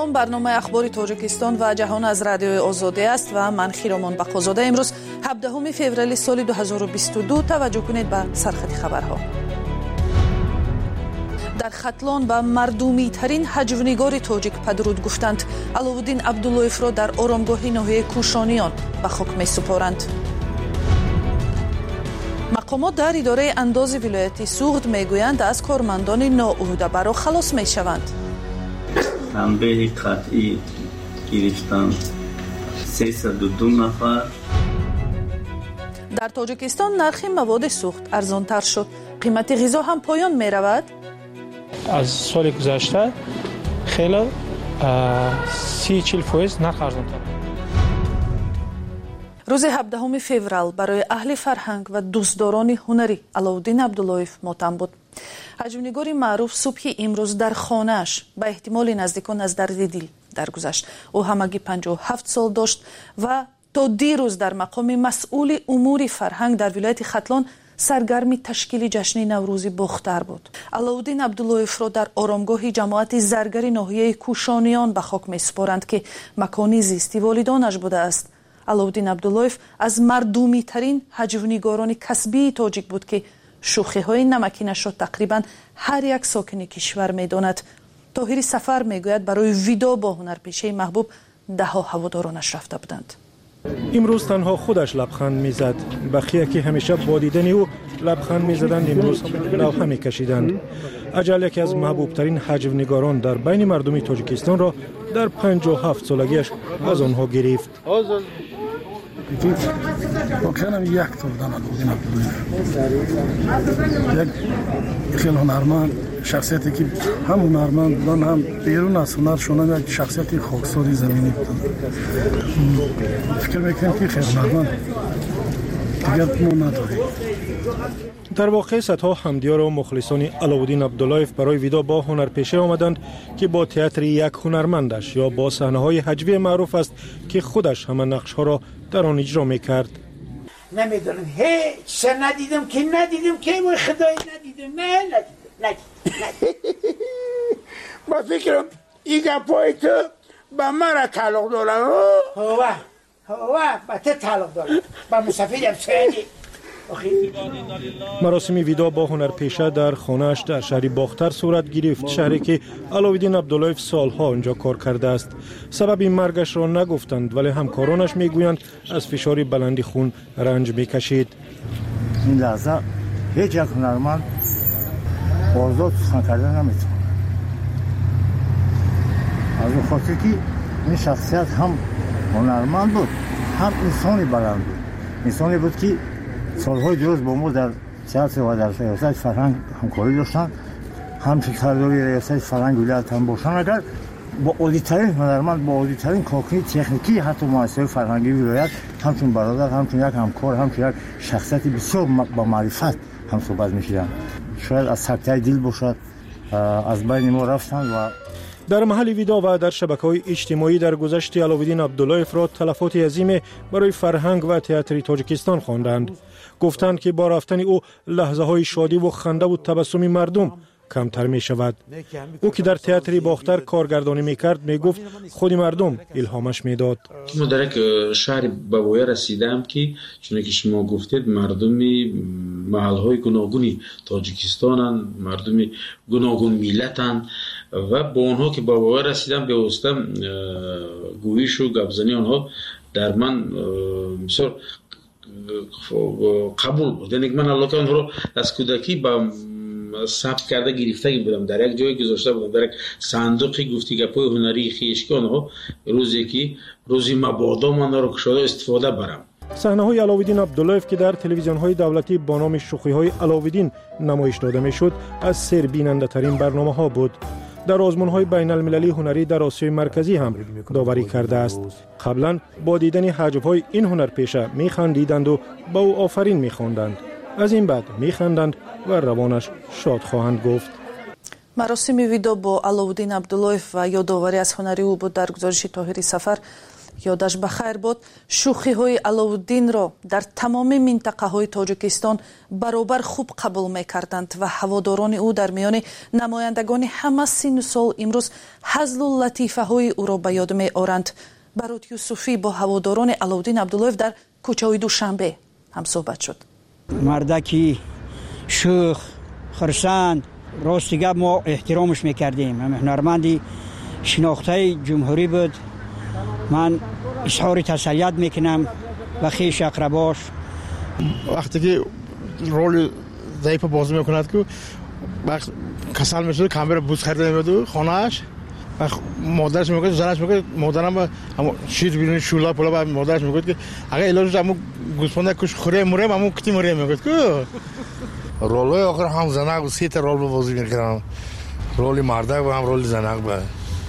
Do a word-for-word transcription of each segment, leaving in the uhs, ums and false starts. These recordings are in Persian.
سلام، برنامه اخباری تاجیکستان و جهان از رادیوی آزادی است و من خیرامان بقازاده. امروز هفدهم فوریه سال دو هزار و بیست و دو توجه کنید به سرخط خبرها. در ختلان به مردمی ترین هجونیگار تاجیک پدرود گفتند علاءالدین عبداللهیف را در آرامگاه ناحیه کوشانیان به خاک می سپارند. مقامات در اداره انداز ولایتی سوغد میگویند از کارمندان نااهده برا خلاص می شوند. تنبیه قطعی گرفتند سیصد و دو نفر. در تاجیکستان نرخ مواد سوخت ارزانتر شد. قیمت غذا هم پایان می رود. از سال گذشته خیلی سی چل فیصد نرخ ارزانتر. روز هفدهم فوریه برای اهل فرهنگ و دوستداران هنری علاءالدین عبداللهیف ماتم بود. هجونیگاری معروف صبح امروز در خانه‌اش به احتمال نزدیکان از درد دل درگذشت. او همگی پنجاه و هفت سال داشت و تا دیروز در مقام مسئول امور فرهنگ در ولایت ختلان سرگرمی تشکیل جشن نوروزی باختر بود. علاءالدین عبداللهیف را در آرامگاه جماعت زرگر ناحیه کوشانیان به خاک می‌سپارند که مکانی زیستی والدانش بوده است. علاءالدین عبداللهیف از مردمی ترین هجونیگاران کسبی تاجیک بود که شوخی های نمکینش را تقریبا هر یک ساکن کشور میداند. طاهری سفر میگوید برای ویدا با هنرپیشه محبوب ده ها هوادارانش رفته بودند. امروز تنها خودش لبخند میزد. بقیه که همیشه با دیدن او لبخند میزدند امروز لوحه میکشیدند. اجل یکی از محبوب ترین هجونیگاران در بین مردم تاجیکستان را در پنجاه و هفت سالگیش از آنها گرفت. واقعا یک تا بودن علاءالدین عبداللهیف یک خیلی هنرمند، شخصیتی که هم هنرمند بودن هم بیرون از هنرشون هم یک شخصیت خاکساری زمینی بودن. فکر میکنم که خیلی هنرمند دیگر ما نداریم. در واقع صدها حمدیار و مخلصان علاءالدین عبداللهیف برای ویدا با هنرپیشه آمدند که با تئاتر یک هنرمندش یا با صحنه‌های هجوی معروف است که خودش همه نقش‌ها را در آن اجرا می‌کرد. نمیدونم هیچ ندیدم که ندیدم که وای خدای ندیدم نه ندیدم ندیدم با فکرم این گپای تو با مرا تعلق دارم. هوا هوا با تو تعلق دارم با مسافرم سویدی. مراسم ویدا با هنرپیشه در خانه‌اش در شهر باختر صورت گرفت، شهری که علاءالدین عبداللهیف سالها آنجا کار کرده است. سبب مرگش را نگفتند ولی همکارانش میگویند از فشار بلند خون رنج میکشید. این لحظه هیچ یک هنرمند آزاد سخن کردن نمیتونه. از اون خاطر که این شخصیت هم هنرمند بود هم انسانی بلند بود. انسانی بود که سالهای درست با ما در تئاتر و در ریاست فرهنگ همکاری داشتند. هم سرداری ریاست فرهنگ ولایت هم باشند. اگر با عالی‌ترین هنرمند با عالی‌ترین کارکنی تکنیکی حتی مؤسسه فرهنگی ولایت همچون برادر همچون یک همکار همچون یک شخصیت بسیار با معرفت هم صحبت می‌کردند. شاید از سکته دل باشد از بین ما رفتند. و در محل ویدا و در شبکه‌های اجتماعی در گذشت علاءالدین عبداللهیف را تلفات عظیم برای فرهنگ و تئاتر تاجیکستان خواندند. گفتند که با رفتن او لحظه‌های شادی و خنده و تبسم مردم کمتر می شود. او که در تئاتر باختر کارگردانی می کرد می گفت خود مردم الهامش می داد. ما در یک شهر بوایه رسیدم که چون که شما گفتید مردم محل‌های گوناگونی تاجیکستانند، مردم گوناگون ملتند و با آنها که بوایه رسیدم به واسطه گویش و گپزنی آنها در من بسیار قبول بود. یعنی من الله که آنها رو از کودکی با ثبت کرده گرفته بودم، در یک جایی گذاشته بودم، در یک صندوقی گفتی گپای هنری خویش که آنها روزی که روزی مبادا من رو کشاده استفاده برم. صحنه‌های علاءالدین عبداللهیف که در تلویزیون‌های دولتی با نام شوخی‌های علاءالدین نمایش داده می‌شد از سر بیننده ترین برنامه‌ها بود. در آزمون‌های بین المللی هنری در آسیای مرکزی هم داوری کرده است. قبلا با دیدن حجب‌های این هنرپیشه می‌خندیدند و با او آفرین می‌خواندند. از این بعد می‌خندند و روانش شاد خواهند گفت. مراسم ویدا با علاءالدین عبداللهیف و یادآوری از هنری او بود. در گزارش طاهری سفر یادش بخیر بود شوخی های علاءالدین را در تمام منطقه های تاجیکستان برابر خوب قبول می کردند و هواداران او در میان نمایندگان همه سن و سال امروز هزل و لطیفه های او را به یاد می آورند. برات یوسفی با هواداران علاءالدین عبداللهیف در کوچه دوشنبه هم صحبت شد. مردکی شوخ خرسند راستیگه ما احترامش میکردیم. هنرمندی شناخته جمهوری بود. من اظهار تسلیت میکنم و خویش اقرباش. وقتی که رول ضعیف بازی میکند که وقت کسل میشد کامبر بوز خریده میاد خانه‌اش و مادرش میگه زنش میگه مادرم هم شیر بیرون شولا پولا با مادرش میگه که اگه علاج همو گوسفند کش خوره موره همو کتی موره میگه که رول آخر هم زنگ و سه تا رول بازی میکردم. رول مردک و هم رول زنک بود.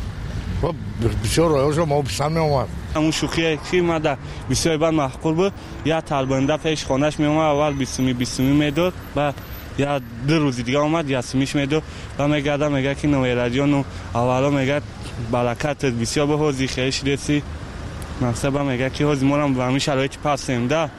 و بسیار رایج ما پسند می اومد. همون شوخی که ما بسیار بعد معقول بود. یا طالبنده پیش خانه‌اش می اومد اول بیستمی بیستمی میداد و یا دو روز دیگه اومد یا سمیش میداد و میگه میگه که نوی رادیو نو اولا میگه برکت بسیار به حوزی خیش رسی مقصد میگه که حوزی ما هم به همین شرایط پاسیم ده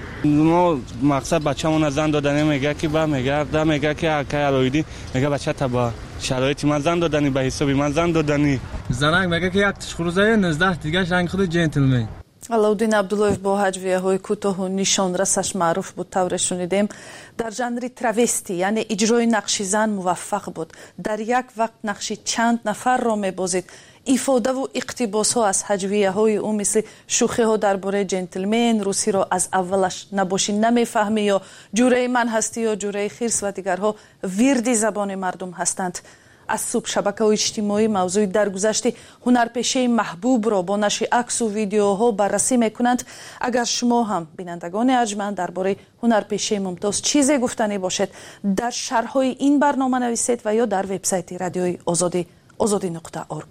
ما مقصد بچه‌مون زن دادن میگه که با میگه ده میگه که اکای علایدی میگه بچه تا با شرایط من زن دادنی به حساب من زن دادنی زنگ میگه که یک تشخروزای نزده دیگه رنگ خود جنتلمن. علاءالدین عبداللهیف با هجویه های کوتاه و نشان رسش معروف بود. طور شنیدیم در ژانر تراوستی یعنی اجرای نقش زن موفق بود. در یک وقت نقش چند نفر را میبازید. ایفاده و اقتباس ها از هجویه های او مثل شوخی ها درباره جنتلمن، روسی را از اولش نباشی نمیفهمی یا جوره من هستی یا جوره خیرس و دیگرها ویردی زبان مردم هستند. از صبح شبکه اجتماعی موضوع درگذشت هنرپیشه محبوب را با نشر عکس و ویدیوها بررسی میکنند. اگر شما هم بینندگان ارجمند درباره هنرپیشه ممتاز چیزی گفتنی باشد در شرحهای این برنامه نویسید و یا در وبسایت رادیوی آزادی آزادی نقطه اورگ.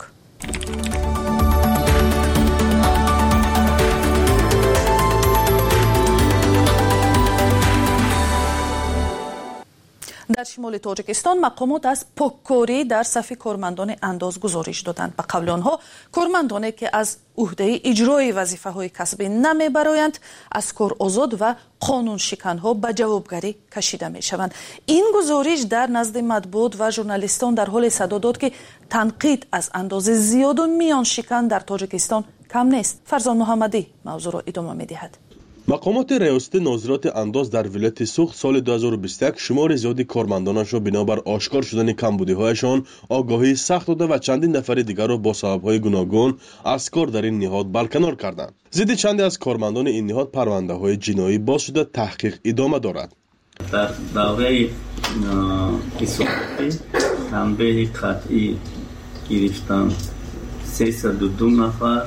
در شمال تاجیکستان مقامات از پاککاری در صف کارمندان انداز گزارش دادند. به قول آنها کارمندانی که از عهده اجرای وظیفه های کسبی نمی برایند از کار آزاد و قانون شکن ها به جوابگری کشیده می شوند. این گزارش در نزد مطبوعات و ژورنالیستان در حال صدا داد که تنقید از اندازه زیاد و میان شکن در تاجیکستان کم نیست. فرزان محمدی موضوع را ادامه می دهد. مقامات ریاست ناظرات انداز در ولایت سوخت سال دو هزار و بیست و یک شمار زیادی کارمندانش را بنابر آشکار شدن کمبودی‌هایشان آگاهی سخت داده و چندین نفر دیگر را با سبب‌های گوناگون از کار در این نهاد برکنار کردند. ضد چندی از کارمندان این نهاد پرونده‌های جنایی باز شده تحقیق ادامه دارد. در دوره حسابی تنبیه قطعی گرفتن سیصد و دو نفر،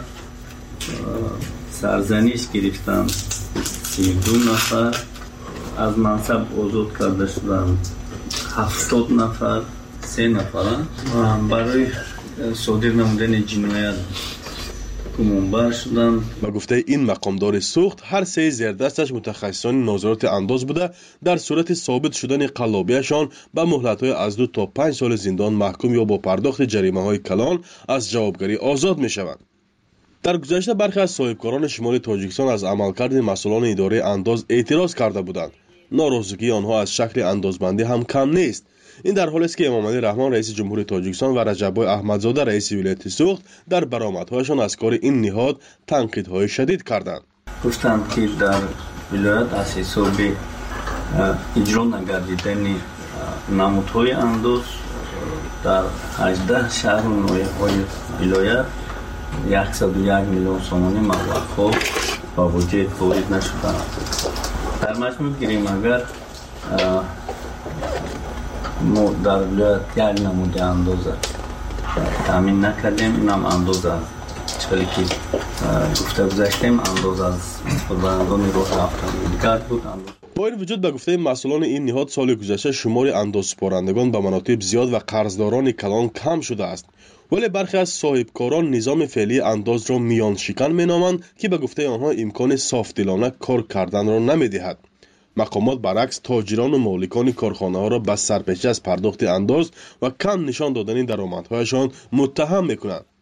سرزنش گرفتن سی و دو نفر، از منصب آزاد کرده شدن هفتاد نفر، سه نفر برای صادر نمودن جنایت گمانبر شدن. با گفته این مقامدار سوخت هر سه زیردستش متخصصان ناظرات انداز بوده در صورت ثابت شدن قلابیشان به مهلت‌های از دو تا پنج سال زندان محکوم یا با پرداخت جریمه‌های کلان از جوابگری آزاد می‌شوند. در گذشته برخی از صاحبکاران شمال تاجیکستان از عملکرد مسئولان اداره انداز اعتراض کرده بودند. ناراضگی آنها از شکل اندازبندی هم کم نیست. این در حالی است که امام علی رحمان رئیس جمهوری تاجیکستان و رجب احمدزاده رئیس ولایت سوخت در برآمدهایشان از کار این نهاد تنقیدهای شدید کردند. گفتند که در ولایت از حساب اجرا نگردیدن نمودهای انداز در هجده شهر و ناحیه‌های ولایت صد و یک میلیون سومانی مبلغ‌ها با وجود وارد نشدند. در مجموع گیریم اگر ما در ولایت یک نمود اندازه تامین نکردیم، اینم اندازه چطوری که گفته گذاشتیم اندازه از قربانیان راه رفتن دیگر بود. با این وجود به گفته مسئولان این نهاد سال گذشته شمار اندازسپارندگان به مناطق زیاد و قرضداران کلان کم شده است، ولی برخی از صاحبکاران نظام فعلی انداز را میان شکن مینامند که به گفته آنها امکان صافدلانه کار کردن را نمیدهد. مقامات برعکس تاجران و مالکان کارخانه ها را به سرپیچی از پرداخت انداز و کم نشان دادن درآمدهایشان متهم میکنند.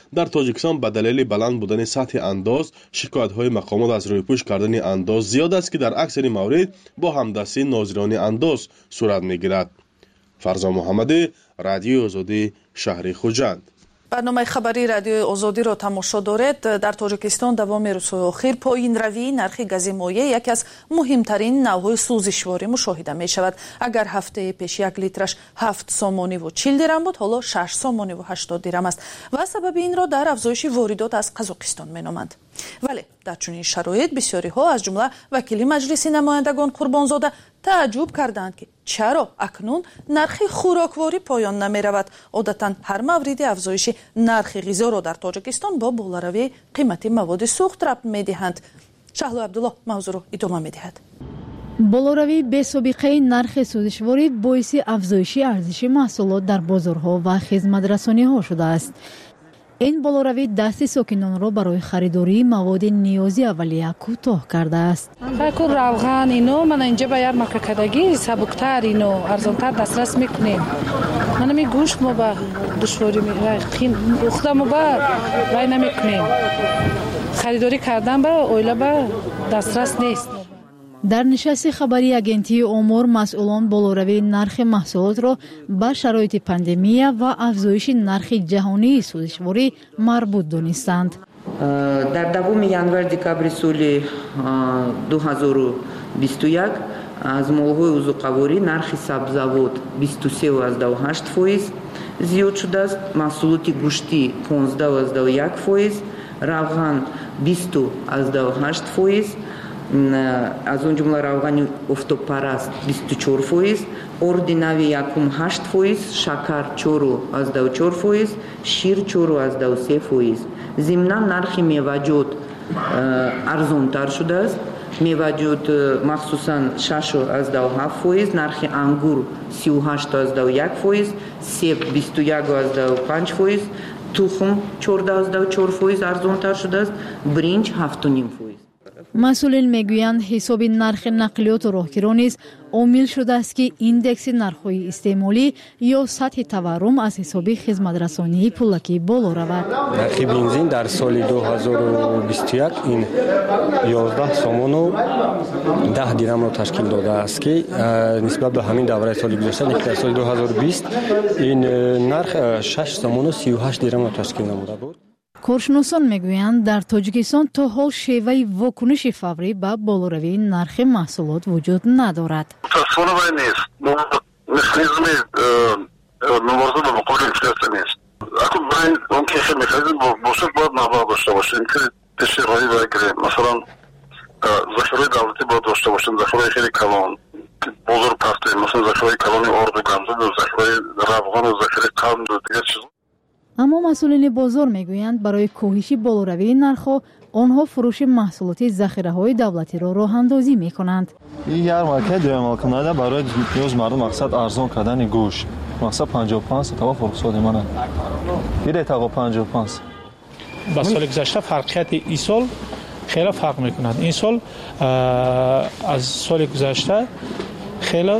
در تاجیکستان به دلیل بلند بودن سطح انداز شکایت‌های مقامات از روی پوش کردن انداز زیاد است که در اکثر موارد با همدستی ناظران انداز صورت می‌گیرد. فرزان محمدی، رادیو آزادی، شهر خوجند. برنامه خبری رادیو آزادی را تماشا دارید. در تاجیکستان دوام روزهای اخیر پایین روی نرخ گاز مایع یکی از مهمترین نوع‌های سوزشواری مشاهده می شود. اگر هفته پیش یک لیترش هفت سومانی و چهل درم بود، حالا شش سومانی و هشتاد درم است و سبب این را در افزایش واردات از قزاقستان می نامند. ولی در چنین شرایط بسیاری ها از جمله وکیل مجلس نمایندگان قربانزاده تعجب کردند که چرا اکنون نرخ خوراکواری پایان نمی رود. عادتا هر مورد افزایش نرخ غذا را در تاجیکستان با بالاروی قیمت مواد سوخت ربط می دهند. شهلا عبدالله موضوع را ادامه می دهد. بالاروی بی سابقه نرخ سوزشواری باعث افزایش ارزش محصولات در بازارها و خدمت‌رسانی‌ها شده است. این بالاروی دست ساکنان را برای خریداری مواد نیازی اولیه کوتاه کرده است. فکر روغن اینو من اینجا به یار مککدگی سبکتر اینو ارزانتر دسترس میکنیم. من می گوشت ما با دشواری می خیم خودمو با وای نمیکنیم. خریداری کردن با اویلا با دسترس نیست. در نشست خبری اگنتی امور مسئولان بالاروی نرخ محصولات را به شرایط پاندمی و افزایش نرخ جهانی سوزشواری مربوط دانستند. در دوم январ دکامبر سال دو هزار و بیست و یک از مال‌های عضوقواری نرخ سبزیجات بیست و سه و هشت فیصد زیاد شده است. محصولات گوشتی پانزده و یک فیصد، روغن بیست و هشت فیصد، از اون جمله روغن افتوپرست بیست و چهار فیصد، اردیناوی یکم هشت فیصد، شکر چهار و چهار فیصد، شیر چهار و سه فیصد. ضمناً نرخ میوه‌جات ارزان‌تر شده است. میوه‌جات مخصوصاً شش و هفت فیصد، نرخ انگور سی و هشت و یک فیصد، سیب بیست و یک و پنج فیصد، تخم چهارده و چهار فیصد ارزان‌تر شده است، برنج هفت و نیم فیصد. مسئولین میگویند حساب نرخ نقلیات و راهگیران نیز عامل شده است که ایندکس نرخ‌های استعمالی یا سطح تورم از حساب خدمت‌رسانی پولکی بالا رود. نرخ بنزین در سال دو هزار و بیست و یک این یازده سومون و ده درم را تشکیل داده است که نسبت به همین دوره سال گذشته در سال دو هزار و بیست این نرخ شش سومون و سی و هشت درم را تشکیل نموده بود. کارشناسان میگویند در تاجیکستان تا حال شیوه واکنش فوری به بالاروی نرخ محصولات وجود ندارد. تصور نیست. مکانیزم مبارزه با مقابل انفلاسیون نیست. اکنون برای اون که خیلی مکانیزم باشد باید نباید داشته باشیم که تشریحاتی بگیریم. مثلا ذخیره دولتی باید داشته باشیم، ذخیره خیلی کلان بزرگ پخته، مثلا ذخیره کلان ارد و گندم و ذخیره روغن و ذخیره قند و دیگر چیزا. اما مسئولین بازار میگویند برای کاهش بالاروی نرخ‌ها آنها فروش محصولات ذخیره‌های دولتی را راه اندازی می‌کنند. این ярмарка دوام برای نیاز مردم مقصد ارزان کردن گوشت. مقصد پنجاه و پنج تا فروخت منه. میره تا پنجاه و پنج. با سال گذشته فرقیت این سال خیلی فرق می‌کند. این سال از سال گذشته خیلی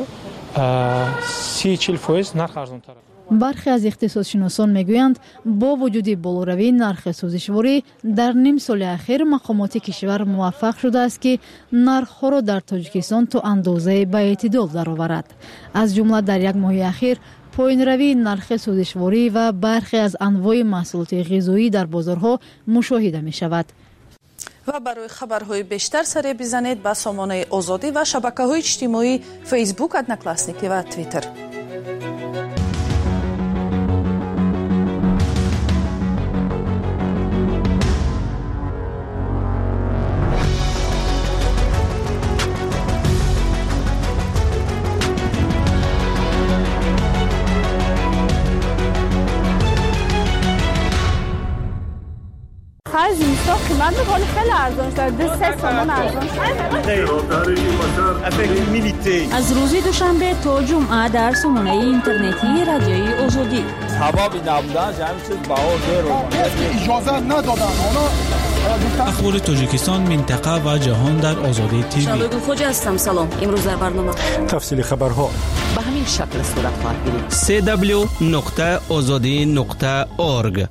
سی چهل فیصد نرخ ارزان‌تر است. برخی از اقتصادشناسان میگویند با وجود بالاروی نرخ سوزشواری در نیم سال اخیر مقامات کشور موفق شده است که نرخ‌ها را در تاجیکستان تا اندازه به اعتدال درآورد. از جمله در یک ماه اخیر پایین روی نرخ سوزشواری و برخی از انواع محصولات غذایی در بازارها مشاهده می شود. و برای خبرهای بیشتر سر بزنید به سامانه آزادی و شبکه‌های اجتماعی فیسبوک، ادناکلاسنیکی و توییتر. زمستان قیمت می‌کنه خیلی ارزان شده، دو سه تومان ارزان شده. از روز دوشنبه تا جمعه در سامانه اینترنتی رادیوی آزادی. سبب نبودن همین چیز باور رو اجازه ندادن. اخبار تاجیکستان، منطقه و جهان در آزادی تیوی. شامل خوج هستم. سلام. امروز در برنامه تفصیل خبرها به همین شکل صورت خواهد گرفت. دبلیو دبلیو دبلیو نقطه آزادی نقطه اورگ.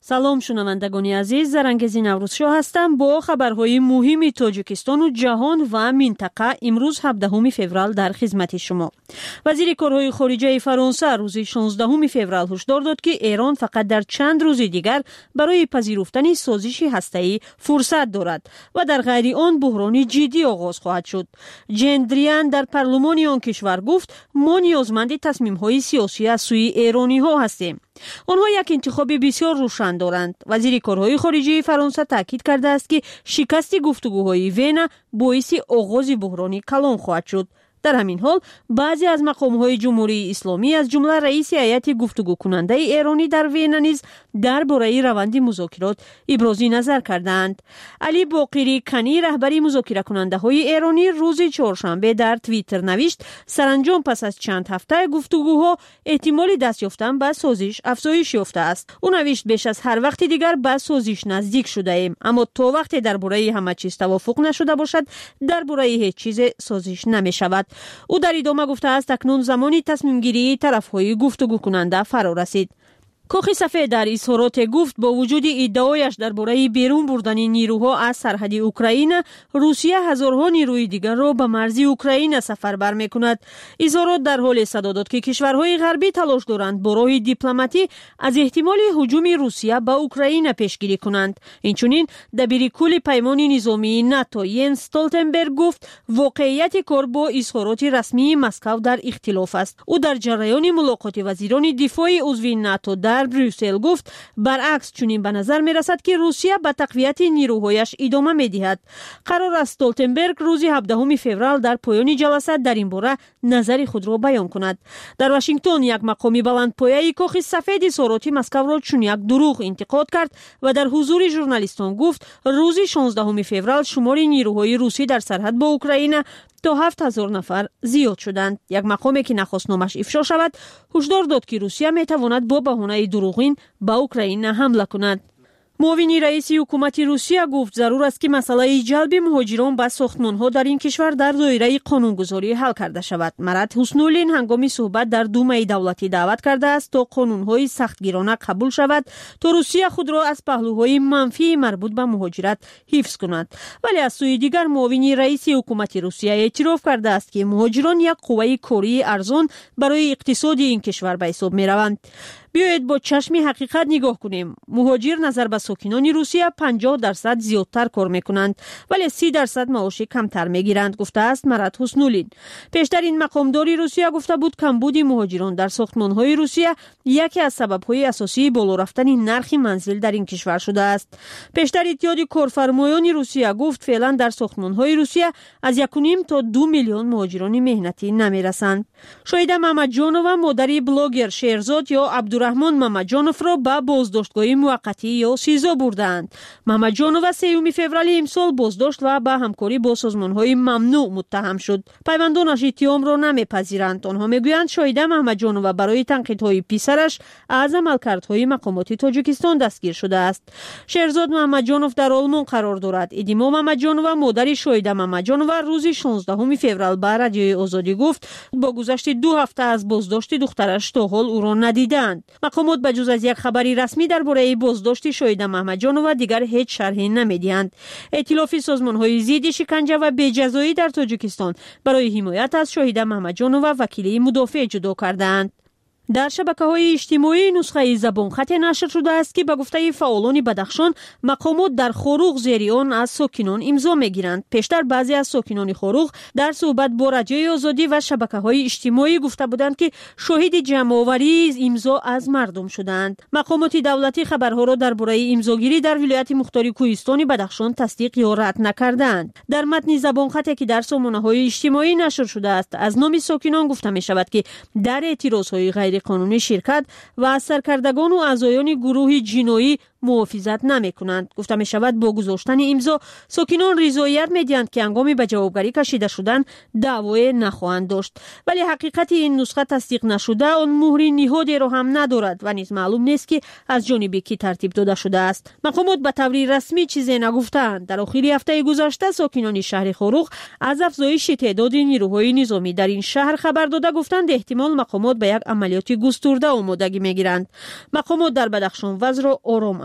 سلام شنوندگان عزیز، زرنگزی نوروز شاه هستم با خبرهای مهم تاجیکستان و جهان و منطقه. امروز هفدهم فوریه در خدمت شما. وزیر کارهای خارجه فرانسه روز شانزدهم فوریه هشدار داد که ایران فقط در چند روز دیگر برای پذیرفتن سازش هسته‌ای فرصت دارد و در غیر آن بحران جدی آغاز خواهد شد. جندریان در پارلمان آن کشور گفت ما نیازمند تصمیم‌های سیاسی از سوی ایرانی‌ها هستیم. آنها یک انتخاب بسیار روشن دارند. وزیر کارهای خارجه فرانسه تاکید کرده است که شکست گفتگوهای وینا باعث آغاز بحران کلان خواهد شد. در همین حال بعضی از مقام‌های جمهوری اسلامی از جمله رئیس هیئت گفتگو کننده ایرانی در وینا نیز درباره روند مذاکرات ابراز نظر کردند. علی باقری کنی رهبری مذاکره کننده های ایرانی روز چهارشنبه در توییتر نوشت سرانجام پس از چند هفته گفتگوها احتمال دست یافتن به سازش افزایش یافته است. او نوشت بیش از هر وقت دیگر به سازش نزدیک شده ایم، اما تا وقتی درباره همه چیز توافق نشده باشد درباره هیچ چیز سازش نمی شود. او در ادامه گفته است اکنون زمانی تصمیم گیری طرف‌های گفتگو کننده فرا رسید. کاخ سفید در اظهارات گفت با وجود ادعایش درباره بیرون بردن نیروها از سرحد اوکراین، روسیه هزارها نیروی دیگر را به مرزی اوکراین سفربر می‌کند. اظهارات در حال صدا داد که کشورهای غربی تلاش دارند با راه دیپلماتی از احتمال هجوم روسیه به اوکراین پیشگیری کنند. اینچنین دبیرکل پیمان نظامی ناتو ینس استولتنبرگ گفت واقعیت کار با اظهارات رسمی مسکو در اختلاف است. او در جریان ملاقات وزیران دفاع عضو ناتو در بروسل گفت برعکس چنین به نظر می رسد که روسیه به تقویت نیروهایش ادامه می دهد. قرار است استولتنبرگ روز هفدهم فوریه در پایان جلسه در این باره نظر خود را بیان کند. در واشنگتن یک مقام بلندپایه کاخ سفید اظهارات مسکو را چون یک دروغ انتقاد کرد و در حضور ژورنالیستان گفت روز شانزدهم فوریه شمار نیروهای روسی در سرحد با اوکراین تا هفت هزار نفر زیاد شدند. یک مقامی که نخواست نامش افشا شود هشدار داد که روسیه می تواند با بهانه دروغین به اوکراین حمله کند. معاون رئیس حکومت روسیه گفت ضرور است که مسئله جلب مهاجران به ساختمان‌ها در این کشور در دایره قانونگذاری حل کرده شود. مراد حسنولین هنگام صحبت در دومای دولتی دعوت کرده است تا قانون‌های سختگیرانه قبول شود تا روسیه خود را از پهلوهای منفی مربوط به مهاجرت حفظ کند. ولی از سوی دیگر معاون رئیس حکومت روسیه اعتراف کرده است که مهاجران یک قوه کاری ارزان برای اقتصاد این کشور به حساب می‌روند. بیایید با چشم حقیقت نگاه کنیم. مهاجر نظر به ساکنان روسیه پنجاه درصد زیادتر کار میکنند ولی سی درصد معاش کمتر میگیرند، گفته است مراد حسنولین. پیشتر این مقامداری روسیه گفته بود کمبود مهاجران در ساختمان‌های روسیه یکی از سبب‌های اساسی بالا رفتن نرخ منزل در این کشور شده است. پیشتر اتحاد کارفرمایان روسیه گفت فعلا در ساختمان‌های روسیه از یک و نیم تا دو میلیون مهاجران مهنتی نمیرسند. شاهد محمد جانو مادری بلاگر شهرزاد یا عبدالرحمن محمدجانوف را به بازداشتگاه موقتی یا سیزا بردند. محمدجانوف سوم فوریه امسال بازداشت و به همکاری با سازمان‌های ممنوع متهم شد. پیوندانش اتهام را نمیپذیرند. آنها میگویند شاهد محمدجانوف برای تنقیدهای پسرش از عملکردهای مقامات تاجیکستان دستگیر شده است. شهرزاد محمدجانوف در آلمان قرار دارد. ادیما محمدجانوف مادر شاهد محمدجانوف روز شانزدهم فوریه به رادیوی آزادی گفت با گذشت دو هفته از بازداشت دخترش تا حال او را ندیدند. مقامات بجز از یک خبری رسمی درباره بازداشت شاهد محمدجانوف دیگر هیچ شرحی نمیدهند. ائتلاف سازمان‌های ضد شکنجه و بی‌جزایی در تاجیکستان برای حمایت از شاهد محمدجانوف وکیل مدافع جدا کردند. در شبکه‌های اجتماعی نسخه زبانخط نشر شده است که به گفته فعالان بدخشان مقامات در خاروق زیر آن از ساکنان امضا می‌گیرند. پیشتر بعضی از ساکنان خاروق در صحبت با رادیوی آزادی و شبکه‌های اجتماعی گفته بودند که شاهد جمع‌آوری امضا از مردم شدند. مقامات دولتی خبرها را درباره امضاگیری در ولایت مختار کوهستان بدخشان تصدیق یا رد نکردند. در متن زبانخطی که در سامانه‌های اجتماعی نشر شده است از نام ساکنان گفته می‌شود که در اعتراض‌های غیر قانونی شرکت و از سرکردگان و اعضایان گروه جنایی محافظت نمی کنند. گفته می شود با گذاشتن امضا ساکنان رضایت می دهند که هنگامی به جوابگری کشیده شدن دعوای نخواهند داشت. ولی حقیقت این نسخه تصدیق نشده آن مهر نهادی را هم ندارد و نیز معلوم نیست که از جانب کی ترتیب داده شده است. مقامات به طور رسمی چیزی نگفتند. در آخر هفته گذشته ساکنان شهر خاروق از افزایش تعداد نیروهای نظامی در این شهر خبر داده گفتند احتمال مقامات به یک عملیات گسترده آمادگی می گیرند. مقامات در بدخشان وضع را آرام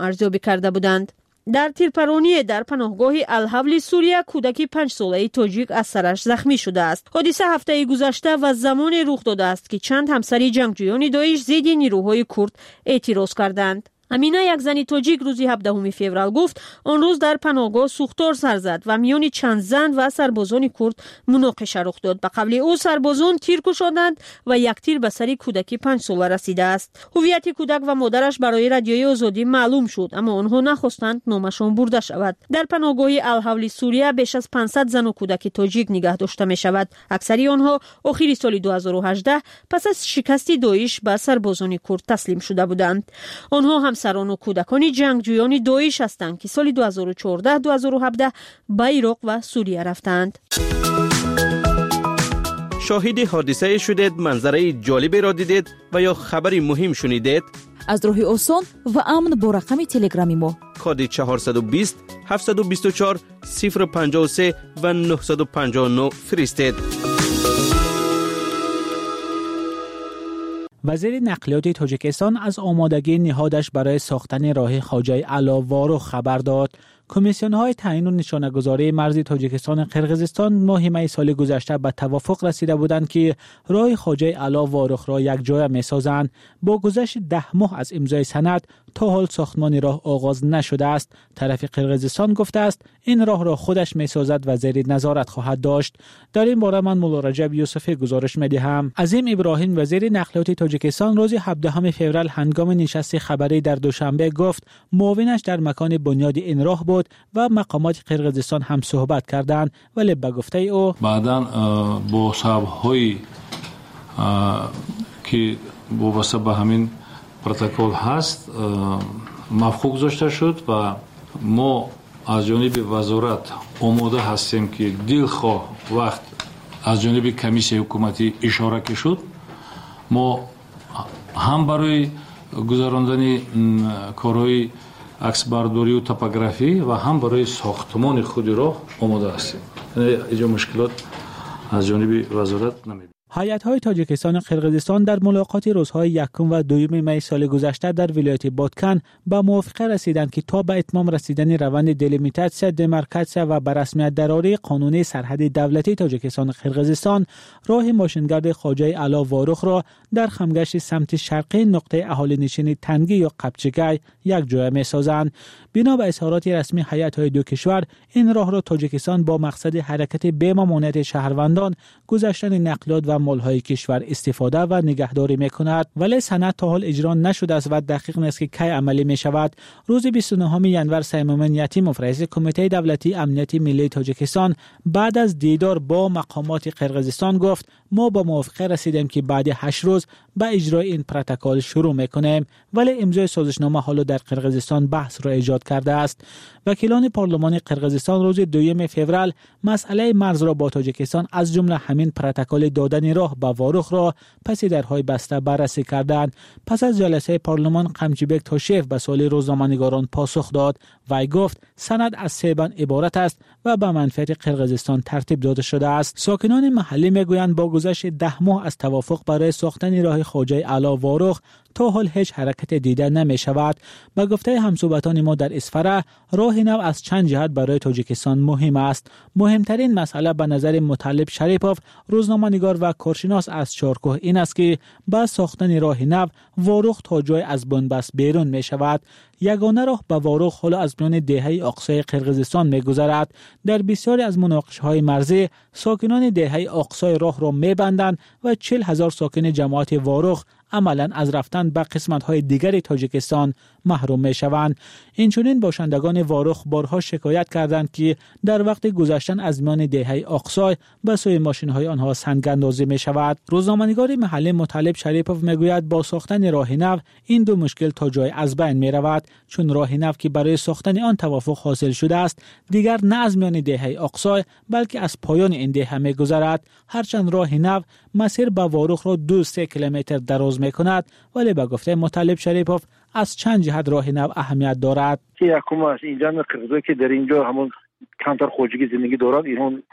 ارزیابی کرده بودند. در تیرپرانی در پناهگاه الحول سوریه کودکی پنج ساله‌ای تاجیک از سرش زخمی شده است. حادثه هفته گذشته و زمان رخ داده است که چند همسری جنگجویان داعش ضد نیروهای کرد اعتراض کردند. امینه، یک زن تاجیک، روز هفدهم فوریه گفت آن روز در پناهگاه سوختار سر زد و میان چند زن و سربازان کرد مناقشه رخ داد. به قبل او سربازان تیر کشاندند و یک تیر به سر کودکی پنج ساله رسیده است. هویت کودک و مادرش برای رادیوی آزادی معلوم شد، اما آنها نخواستند نامشان برده شود. در پناهگاه الحول سوریه بیش از پانصد زن و کودک تاجیک نگه داشته می شود. اکثری آنها آخر سال دو هزار و هجده پس از شکست داعش به سربازان کرد تسلیم شده بودند. آنها هم سران و کودکان جنگجویان داعش هستند که سال دو هزار و چهارده دو هزار و هفده به عراق و سوریه رفتند. شاهد حادثه شدید، منظره جالبی را دیدید و یا خبری مهم شنیدید؟ از راه آسان و امن با رقم تلگرامی ما کد چهارصد و بیست هفتصد و بیست و چهار صفر پنجاه و سه و نهصد و پنجاه و نه فرستید. وزیر نقلیات تاجیکستان از آمادگی نهادش برای ساختن راه خواجه علاوارو خبر داد. کمیسیون‌های تعیین و نشانه‌گذاری مرزی تاجیکستان و قرقیزستان ماه می سال گذشته به توافق رسیده بودند که راه خواجه علاوارو را یک جای می‌سازند. با گذشت ده ماه از امضای سند تا حال ساختمان راه آغاز نشده است. طرف قرقیزستان گفته است این راه را خودش می‌سازد و زیر نظارت خواهد داشت. در این باره من مولا رجب یوسفی گزارش می‌دهم. عظیم ابراهیم وزیر نقلیات تاجیکستان روز هفدهم فوریه هنگام نشست خبری در دوشنبه گفت معاونش در مکان بنیاد این راه بود و مقامات قرقیزستان هم صحبت کردند، ولی به گفته او بعداً با سبب‌های که وابسته به همین پروتکل هست موافقت گذاشته شد و ما از جانب وزارت آماده هستیم که دلخواه وقت از جانب کمیسیون حکومتی اشاره که شد ما هم برای گذراندن کارهای عکسبرداری و توپوگرافی و هم برای ساختمان خود راه آماده هستیم. یعنی اینجا مشکلات از جانب وزارت نمی‌بینیم. هیئت‌های تاجیکستان و قرقیزستان در ملاقات روزهای یکم و دوم می سال گذشته در ولایت بادکن به موافقه رسیدند که تا به اتمام رسیدن روند دلیمیتاسیا، دمارکاسیا و به رسمیت درآوری قانونی سرحد دولتی تاجیکستان و قرقیزستان راه ماشینگرد خواجه علاوارو را در خمگشت سمت شرقی نقطه اهالی نشین تنگی یا قبچگای یک جای می‌سازند. بنا به اظهارات رسمی هیئت‌های دو کشور این راه را تاجیکستان با مقصد حرکت بی‌ممانعت شهروندان، گذشتن نقلیات و مال‌های کشور استفاده و نگهداری می‌کند، ولی سند تا حال اجرا نشده است و دقیق نیست که کی عملی می‌شود. روز بیست و نهم ژانویه سیمومن یتیموف رئیس کمیته دولتی امنیت ملی تاجیکستان بعد از دیدار با مقامات قرقیزستان گفت ما با موافقه رسیدیم که بعد هشت روز به اجرای این پروتکل شروع می‌کنیم، ولی امضای سازشنامه حالا در قرقیزستان بحث را ایجاد کرده است. وکیلان پارلمان قرقیزستان روز دوم فوریه مسئله مرز را با تاجیکستان از جمله همین پروتکل دادن راه به واروخ را پس درهای بسته بررسی کردند. پس از جلسه پارلمان قمچیبک تاشیف به سوال روزنامه‌نگاران پاسخ داد و گفت سند از سه بند عبارت است و به منفعت قرقیزستان ترتیب داده شده است. ساکنان محلی میگویند با گذشت ده ماه از توافق برای ساختن راه خواجه علاوارو تا حال هیچ حرکت دیده نمی شود. به گفته همصحبتان ما در اسفره راه نو از چند جهت برای تاجیکستان مهم است. مهمترین مسئله به نظر مطلب شریپوف روزنامه‌نگار و کارشناس از چارکوه این است که با ساختن راه نو واروخ تا جای از بنبست بیرون می شود. یگانه راه به واروخ حالا از میان دهه اقصای قرقیزستان می گذرد. در بسیاری از مناقشه‌های مرزی ساکنان دهه اقصای راه را می بندند و چهل هزار ساکن جماعت واروخ عملاً از رفتن به قسمت‌های دیگر تاجیکستان محروم می‌شوند. اینچنین باشندگان واروخ بارها شکایت کردند که در وقت گذشتن از میان دهه اقصای به سوی ماشین‌های آنها سنگ‌اندازی می‌شود. روزنامه‌نگار محلی مطلب شریپوف می‌گوید با ساختن راه نو این دو مشکل تا جای از بین می‌رود، چون راه نو که برای ساختن آن توافق حاصل شده است دیگر نه از میان دهه اقصای بلکه از پایان این دهه می‌گذرد. هرچند راه نو مسیر به واروخ را دو سه کیلومتر دراز می‌کند، ولی به گفته مطلب شریپوف از چند جهت راه نو اهمیت دارد. که یکم از اینجا قرقیزستان که در اینجا همون کمتر خوجگی زندگی دارند، اینها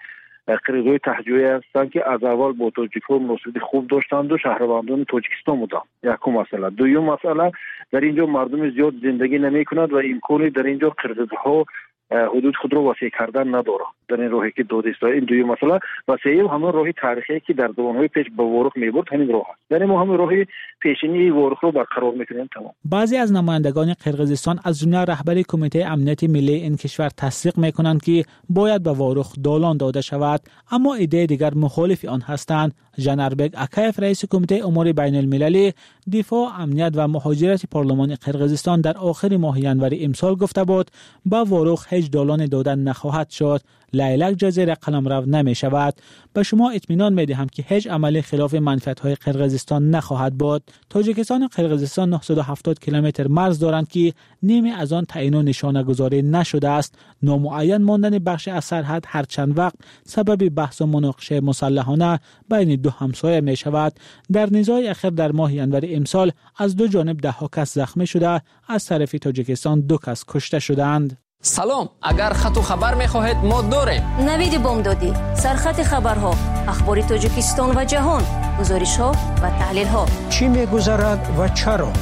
قرغوی تهجوی هستند که از اول با تاجیک‌ها مناسبت خوب داشتند و شهروندان تاجیکستان بودند. یکم مسئله. دوم مسئله در اینجا مردم زیاد زندگی نمی‌کنند و امکانی در اینجا قرغزها حدود خود رو وسیع کردن نداره در این راهی که دادستان. این دوی مسئله و سوم همون راهی تاریخی که در زمانهای پیش به وارخ میبرد همین راه است. یعنی ما همون راهی پیشینی وارخ رو برقرار میکنیم. تمام. بعضی از نمایندگان قرغزستان از جمله رهبر کمیته امنیت ملی این کشور تصدیق میکنند که باید به وارخ دالان داده شود، اما ایده دیگر مخالف آن هستند. جنربگ اکایف رئیس کمیته امور بین المللی دفاع امنیت و مهاجرت پارلمان قرغزستان در آخر ماه ژانویه امسال گفته بود به وارخ هیچ دالان دادن نخواهد شد. لیلک جزیره قلمرو نمی شود. به شما اطمینان می دهم که هیچ عملی خلاف منفعت های قرغزستان نخواهد بود. تاجیکستان و قرغزستان نهصد و هفتاد کیلومتر مرز دارند که نیمی از آن تعیین و نشانه گذاری نشده است. نامعین ماندن بخش از سرحد هر چند وقت سبب بحث و مناقشه مسلحانه بین دو همسایه می شود. در نزاع اخیر در ماه ژانویه امسال از دو جانب ده ها کس زخمی شده، از طرف تاجیکستان دو کس کشته شدند. سلام، اگر خط و خبر می‌خواهید ما داریم. نوید بامدادی، سرخط خبرها، اخبار تاجیکستان و جهان، گزارش‌ها و تحلیل‌ها. چی می‌گذرد و چرا؟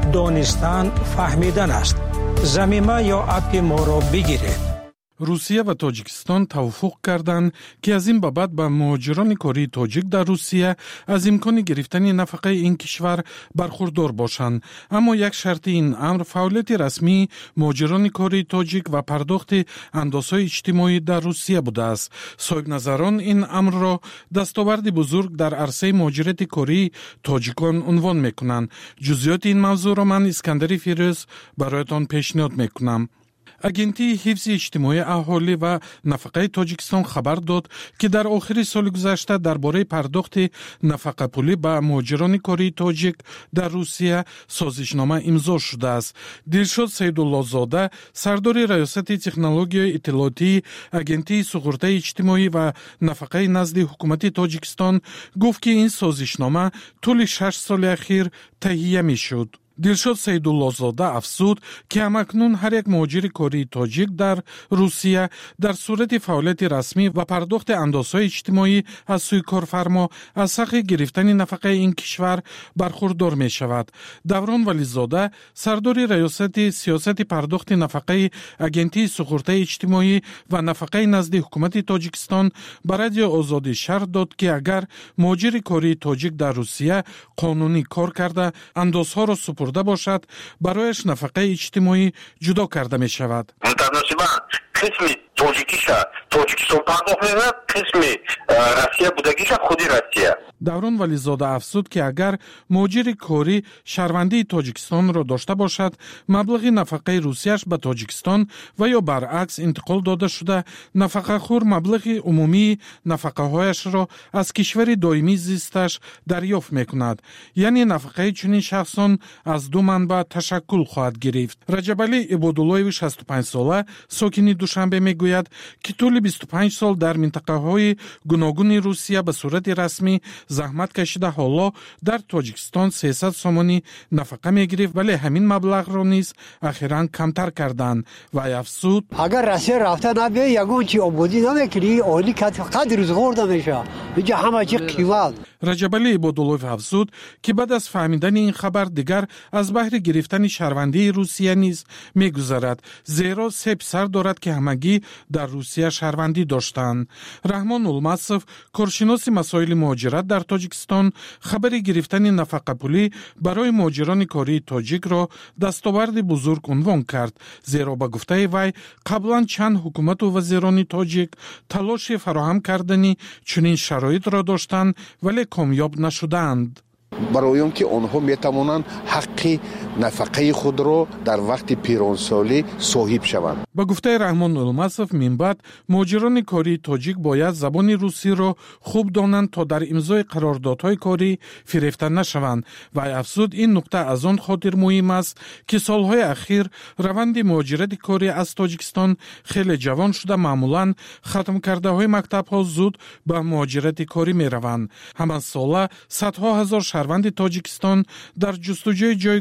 دانستن فهمیدن است. ضمیمه یا اپ ما را بگیرید. روسیه و تاجیکستان توافق کردند که از این بابت به مهاجران کاری تاجیک در روسیه از امکان گرفتن نفقه این کشور برخوردار باشند، اما یک شرط این امر فعالیت رسمی مهاجران کاری تاجیک و پرداخت اندازهای اجتماعی در روسیه بوده است. صاحب نظران این امر را دستاورد بزرگ در عرصه مهاجرت کاری تاجیکان عنوان میکنند. جزئیات این موضوع را من اسکندری فیروز برایتان پیشنهاد میکنم. اگنتی حفظ اجتماعی اهالی و نفقه تاجیکستان خبر داد که در آخر سال گذشته درباره پرداخت نفقه پولی به مهاجران کاری تاجیک در روسیه سازشنامه امضا شده است. دلشاد سیدالله زاده، سردار ریاست تکنولوژی اطلاعاتی اگنتی سقوط اجتماعی و نفقه نزد حکومت تاجیکستان گفت که این سازشنامه طول شش سال اخیر تهیه می شد. دلشاد سیدالله زاده افزود که همکنون هر یک مهاجر کاری تاجیک در روسیه در صورت فعالیت رسمی و پرداخت اندازهای اجتماعی از سوی کارفرما از حق گرفتن نفقه این کشور برخوردار می شود. دوران ولیزاده، سردار ریاست سیاست پرداخت نفقه اگنتی سقوط اجتماعی و نفقه نزد حکومت تاجیکستان به رادیو آزادی شرح داد که اگر مهاجر کاری تاجیک در روسیه قانونی کار کرده اندازها را سپرده باشد، برایش نفقه اجتماعی جدا کرده می شود. قسمی تاجیکیشه تاجیکستان پرداخت می‌کند، قسمی روسیه بودگیشه خودی روسیه. دوران ولیزاده افزود که اگر مهاجر کاری شهروندی تاجیکستان را داشته باشد، مبلغ نفقه روسیه‌اش به تاجیکستان و یا برعکس انتقال داده شده، نفقه خور مبلغ عمومی نفقه هایش را از کشور دائمی زیستش دریافت می‌کند. یعنی نفقه چنین شخصان از دو منبع تشکل خواهد گرفت. رجب علی عباداللهی شصت و پنج ساله ساکن دوشنبه میگوید که طول بیست و پنج سال در منطقه های گوناگون روسیه به صورت رسمی زحمت کشیده، حالا در تاجیکستان سیصد سومانی نفقه میگرفت، ولی همین مبلغ را نیز اخیراً کمتر کردند و افزود اگر روسیه رفته نبیه یگون چی آبادی نمیکنی اولی قدر روزگار نمیشه اینجا همه چی قیمت. رجب علی عباداللهی افزود که بعد از فهمیدن این خبر دیگر از بهر گرفتن شهروندی روسیه نیز میگذرد، زیرا سه پسر دارد که همگی در روسیه شهروندی داشتند. رحمان المصف، کارشناس مسائل مهاجرت در تاجیکستان، خبر گرفتن نفقه پولی برای مهاجران کاری تاجیک را دستاورد بزرگ عنوان کرد، زیرا به گفته وی قبلا چند حکومت و وزیران تاجیک تلاش فراهم کردنی چنین شرایط را داشتند ولی کامیاب نشدند. برای اون که آنها میتوانند حق نفقه خود را در وقت پیرانسالی صاحب شوند. با گفته رحمان المصف، من بعد مهاجران کاری تاجیک باید زبان روسی را خوب دانند تا در امضای قراردادهای کاری فریفته نشوند و افزود این نکته از آن خاطر مهم است که سالهای اخیر روند مهاجرت کاری از تاجیکستان خیلی جوان شده، معمولا ختم کرده های مکتب ها زود به مهاجرت کاری می روند. همان ساله صدها هزار شهروند تاجیکستان در جستجوی جای کار و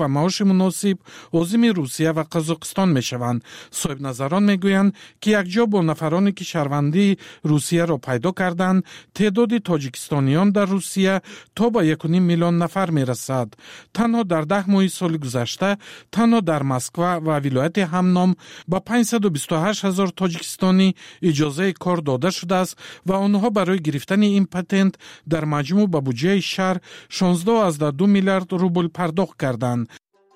و معاش مناسب عازم روسیه و قزاقستان می شوند. صاحب نظران می گویند که یک جا با نفرانی که شهروندی روسیه را پیدا کردند، تعداد تاجیکستانیان در روسیه تا به یک و نیم میلیون نفر می رسد. تنها در ده ماه سال گذشته تنها در مسکو و ولایت همنام با پانصد و بیست و هشت هزار تاجیکستانی اجازه کار داده شده است و آنها برای گرفتن این پتنت در مجموع به بودجه شهر شانزده و دو میلیارد روبل پرداخت کردند.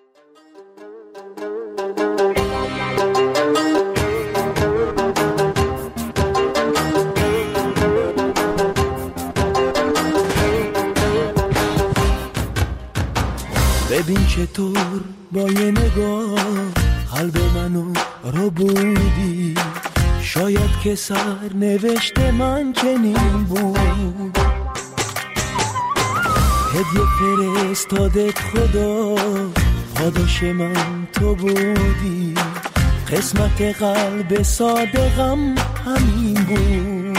ببین چطور با یه نگاه قلب منو رو بودی، شاید که سر نوشته من چنین بود. هدیه فرستادت خدا، پاداش من تو بودی، قسمت قلب صادقم همین بود.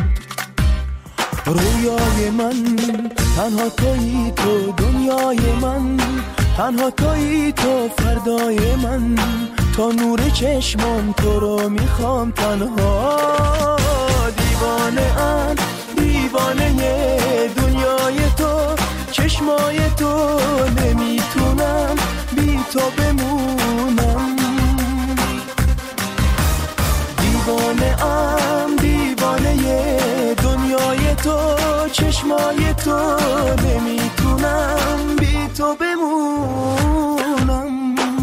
رویای من تنها تویی، تو دنیای من تنها تویی، تو فردای من، تا نور چشمم تو رو میخوام تنها. دیوانه ام دیوانه دنیای تو، چشمای تو، نمیتونم بی تو بمونم. دیوانه ام دیوانه دنیای تو، چشمای تو، نمیتونم بی تو بمونم.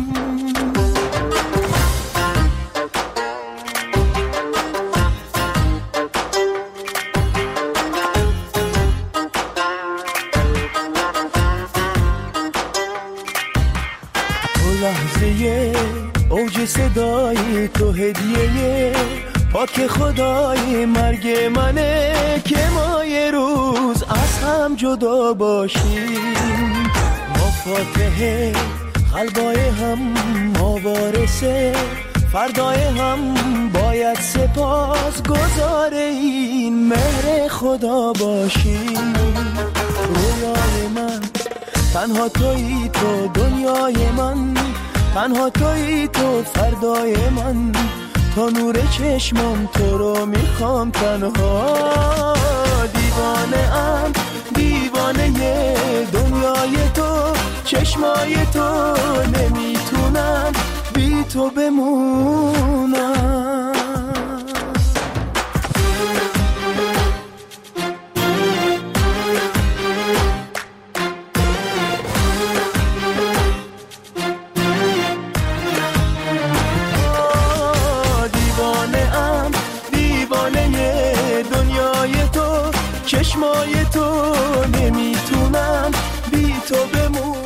لحظه اوج صدای تو، هدیه پاک خدای مرگ منه که ما یه روز از هم جدا باشیم. ما فاتحه قلبای هم، ما وارثه فردای هم، باید سپاس گزار این مهر خدا باشیم. رویای من تنها تویی، تو دنیای من تنها تویی، تو فردای من، تا نور چشمم تو رو میخوام تنها. دیوانه ام دیوانه دنیای تو، چشمای تو، نمیتونم بی تو بمونم. چشمای تو، نمیتونم بی تو بمونم.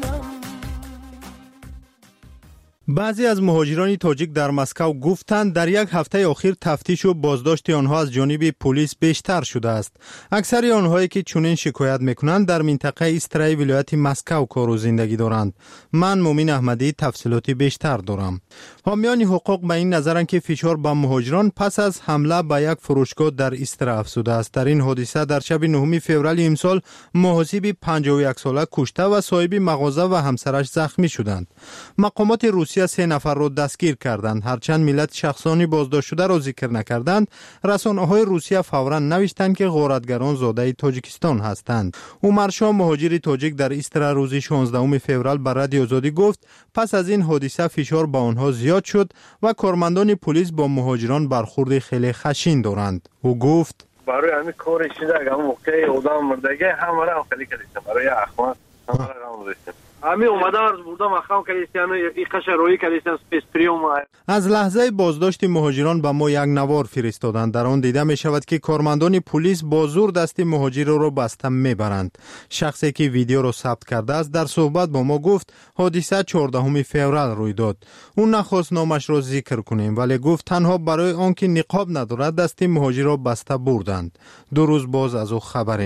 بعضی از مهاجران تاجیک در مسکو گفتند در یک هفته اخیر تفتیش و بازداشت آنها از جانب پلیس بیشتر شده است. اکثر آنهایی که چنین شکایت میکنند در منطقه ایسترای ولایت مسکو کار و زندگی دارند. من مومین احمدی تفصیلاتی بیشتر دارم. حامیان حقوق به این نظرند که فشار به مهاجران پس از حمله به یک فروشگاه در ایسترا افزوده است. در این حادثه در شب نهم فوریه امسال محاسب پنجاه و یک ساله کشته و صاحب مغازه و همسرش زخمی شدند. مقامات روسیه سه نفر را دستگیر کردند. هرچند ملت شخصانی بازداشت شده را ذکر نکردند، رسانه‌های روسیه فوراً نوشتند که غارتگران زاده تاجیکستان هستند. عمر شاه مهاجر تاجیک در ایسترا روز شانزدهم فوریه بر رادیو آزادی گفت پس از این حادثه فشار با آنها زیاد شد و کارمندان پلیس با مهاجران برخورد خیلی خشن دارند. او گفت برای همین کارش شده اگه موقع اودام مردگی همه را خیلی کردیم، برای اخوان همه را هم رسید. همین اومدم از بودم اخوان کردیم، این قشر روی کردیم سپیسپریوم. از لحظه بازداشت مهاجران به ما یک نوار فرستادند. در آن دیده می شود که کارمندان پلیس با زور دست مهاجر را بسته میبرند. شخصی که ویدیو را ثبت کرده است در صحبت با ما گفت حادثه چهاردهم فوریه روی داد. اون نخواست نامش را ذکر کنیم ولی گفت تنها برای آنکه نقاب ندارد دست مهاجر را بسته بردند. دو روز باز از او خبری نیست.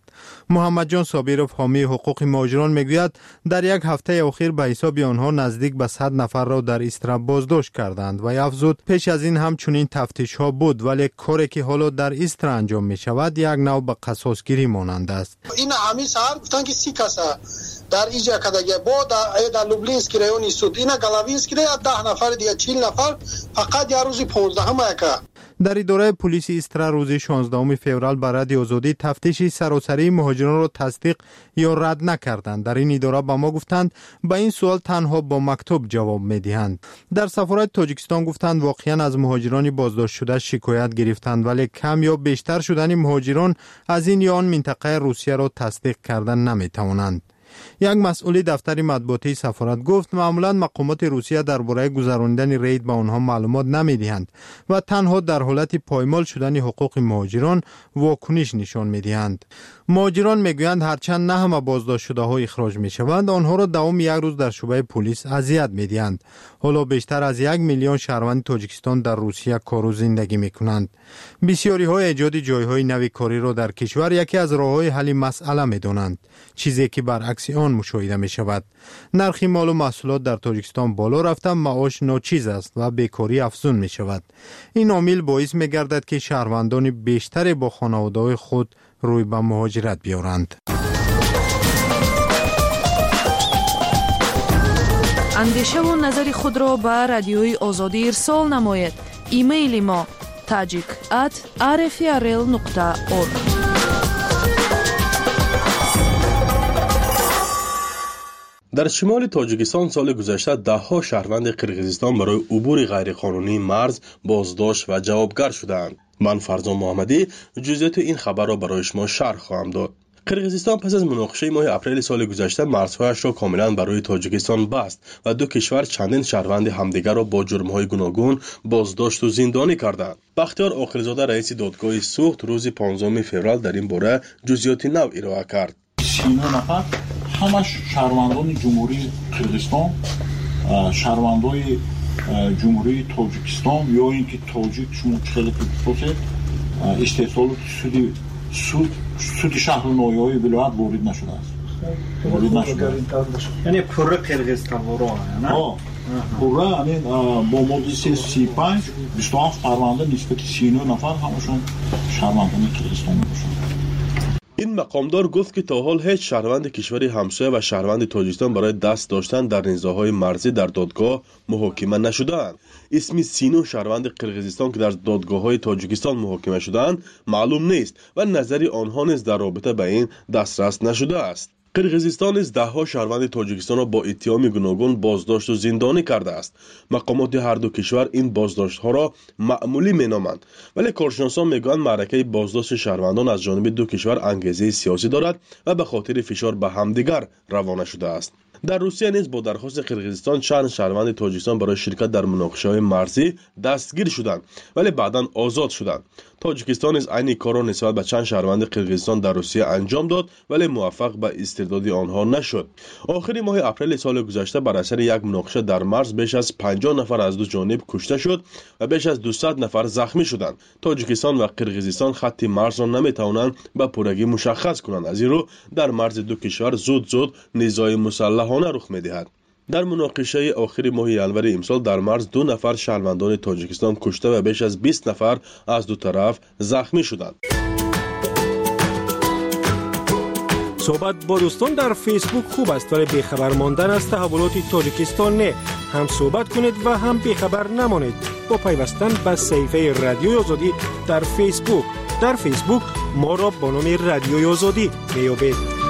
محمد جان صابرов حامی حقوق مهاجران میگوید در یک هفته اخیر به حساب آنها نزدیک به صد نفر را در استرا بازداشت کردند و افزود پیش از این هم چنین تفتیش ها بود، ولی کاری که حالا در استرا انجام می شود یک نوع به قصاصگیری مانند است. این همین سر گفتن که سی کس در اینجا کداگه با در لوبلینسکی رایون سود اینا گلاوینسکی ده ده نفر دیگه چهل نفر فقط یه روزی پانزده هم که در اداره پلیس استرا روز شانزدهم فوریه بر رادیو آزادی تفتیش سراسری مهاجران را تصدیق یا رد نکردند. در این اداره به ما گفتند به این سوال تنها با مکتوب جواب میدهند. در سفارت تاجیکستان گفتند واقعا از مهاجران بازداشت شده شکایت گرفتند، ولی کم یا بیشتر شدن مهاجران از این یا آن منطقه روسیه را تصدیق کردن نمیتوانند. یک مسئول دفتر مطبوعاتی سفارت گفت معمولا مقامات روسیه درباره گذراندن رید به آنها معلومات نمیدهند و تنها در حالت پایمال شدن حقوق مهاجران واکنش نشان میدهند. مهاجران میگویند هرچند نه همه بازداشت شده ها اخراج میشوند، آنها را دوام یک روز در شعبه پلیس اذیت میدهند. حالا بیشتر از یک میلیون شهروند تاجیکستان در روسیه کار و زندگی میکنند. بسیاری های ایجاد جایهای نوی کاری را در کشور یکی از راههای حل مسئله میدانند، چیزی که برعکس آن مشاهده می شود. نرخ مال و محصولات در تاجیکستان بالا رفته، معاش ناچیز است و بیکاری افزون می شود. این عامل باعث می گردد که شهروندان بیشتر با خانواده خود روی به مهاجرت بیارند. اندیشه و نظر خود را به رادیوی آزادی ارسال نماید. ایمیل ما tajik at r f r l nokta org. در شمال تاجیکستان سال گذشته ده ها شهروند قرقیزستان برای عبور غیرقانونی مرز بازداشت و جوابگر شدند. من فرزان محمدی جزئیات این خبر را برای شما شرح خواهم داد. قرقیزستان پس از مناقشه ماه اپریل سال گذشته مرزهایش را کاملا برای تاجیکستان بست و دو کشور چندین شهروند همدیگر را با جرم‌های گوناگون بازداشت و زندانی کردند. بختیار عاقل‌زاده رئیس دادگاه سوخت روز پانزدهم فوریه در این باره جزئیات نو ارائه کرد. سی و نه نفر همش شهروندان جمهوری قرقیزستان، شهروندان جمهوری تاجیکستان یا اینکه تاجیک شما خیلی پروسه استحصال سودی سود سود شهر و ناحیه‌های ولایت وارد نشده است. وارد نشده. یعنی پره قرقیزستان ورا نه؟ آه. پره یعنی با ماده سی و پنج بیست و هفت شهرونده نسبت سی و نه نفر همشون شهروندان قرقیزستان میشن. این مقامدار گفت که تا حال هیچ شهروند کشوری همسایه و شهروند تاجیکستان برای دست داشتن در نزاع‌های مرزی در دادگاه محاکمه نشده‌اند. اسم سینو شهروند قرقیزستان که در دادگاه‌های تاجیکستان محاکمه شده‌اند معلوم نیست و نظری آنها نیز در رابطه به این دسترس نشده است. قرقیزستان نیز ده ها شهروند تاجیکستان را با اتهام گوناگون بازداشت و زندانی کرده است. مقامات هر دو کشور این بازداشت‌ها را معمولی می‌نامند، ولی کارشناسان میگویند معرکه بازداشت شهروندان از جانب دو کشور انگیزه سیاسی دارد و به خاطر فشار به همدیگر روانه شده است. در روسیه نیز با درخواست قرقیزستان چند شهروند تاجیکستان برای شرکت در مناقشه‌های مرزی دستگیر شدند ولی بعداً آزاد شدند. تاجیکستان نیز عین کار را نسبت به چند شهروند قرقیزستان در روسیه انجام داد ولی موفق به استرداد آنها نشد. آخر ماه اپریل سال گذشته بر اثر یک مناقشه در مرز بیش از پنجاه نفر از دو جانب کشته شد و بیش از دویست نفر زخمی شدند. تاجیکستان و قرقیزستان خط مرز را نمی‌توانند به پورگی مشخص کنند، از این رو در مرز دو کشور زود زود نزاع مسلحانه رخ می‌دهد. در مناقشه آخر ماه ژانویه امسال در مرز دو نفر شهروندان تاجیکستان کشته و بیش از بیست نفر از دو طرف زخمی شدند. صحبت با دوستان در فیسبوک خوب است ولی بیخبر ماندن از تحولات تاجیکستان نه. هم صحبت کنید و هم بیخبر نمانید با پیوستن به صفحه رادیوی آزادی در فیسبوک. در فیسبوک ما را با نام رادیوی آزادی میابید.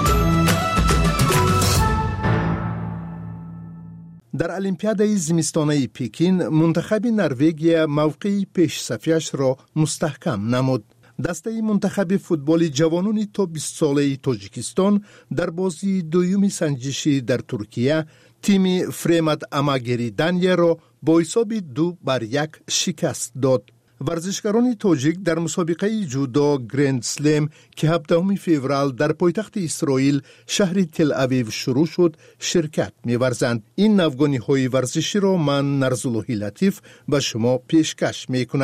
در المپیادای زمستانه پکین منتخب نروژ موقع پیش صفیش را مستحکم نمود. دسته منتخب فوتبال جوانان تا بیست ساله تاجیکستان در بازی دومی سنجشی در ترکیه تیم فرمد اماگری دنیه را با حساب دو بر یک شکست داد. ورزشکاران تاجیک در مسابقه جودو گرند سلم که هفدهم فوریه در پایتخت اسرائیل شهر تل اویو شروع شد شرکت می‌ورزند. این نوگانی های ورزشی را من نرزاللهی لطیف به شما پیشکش میکنم.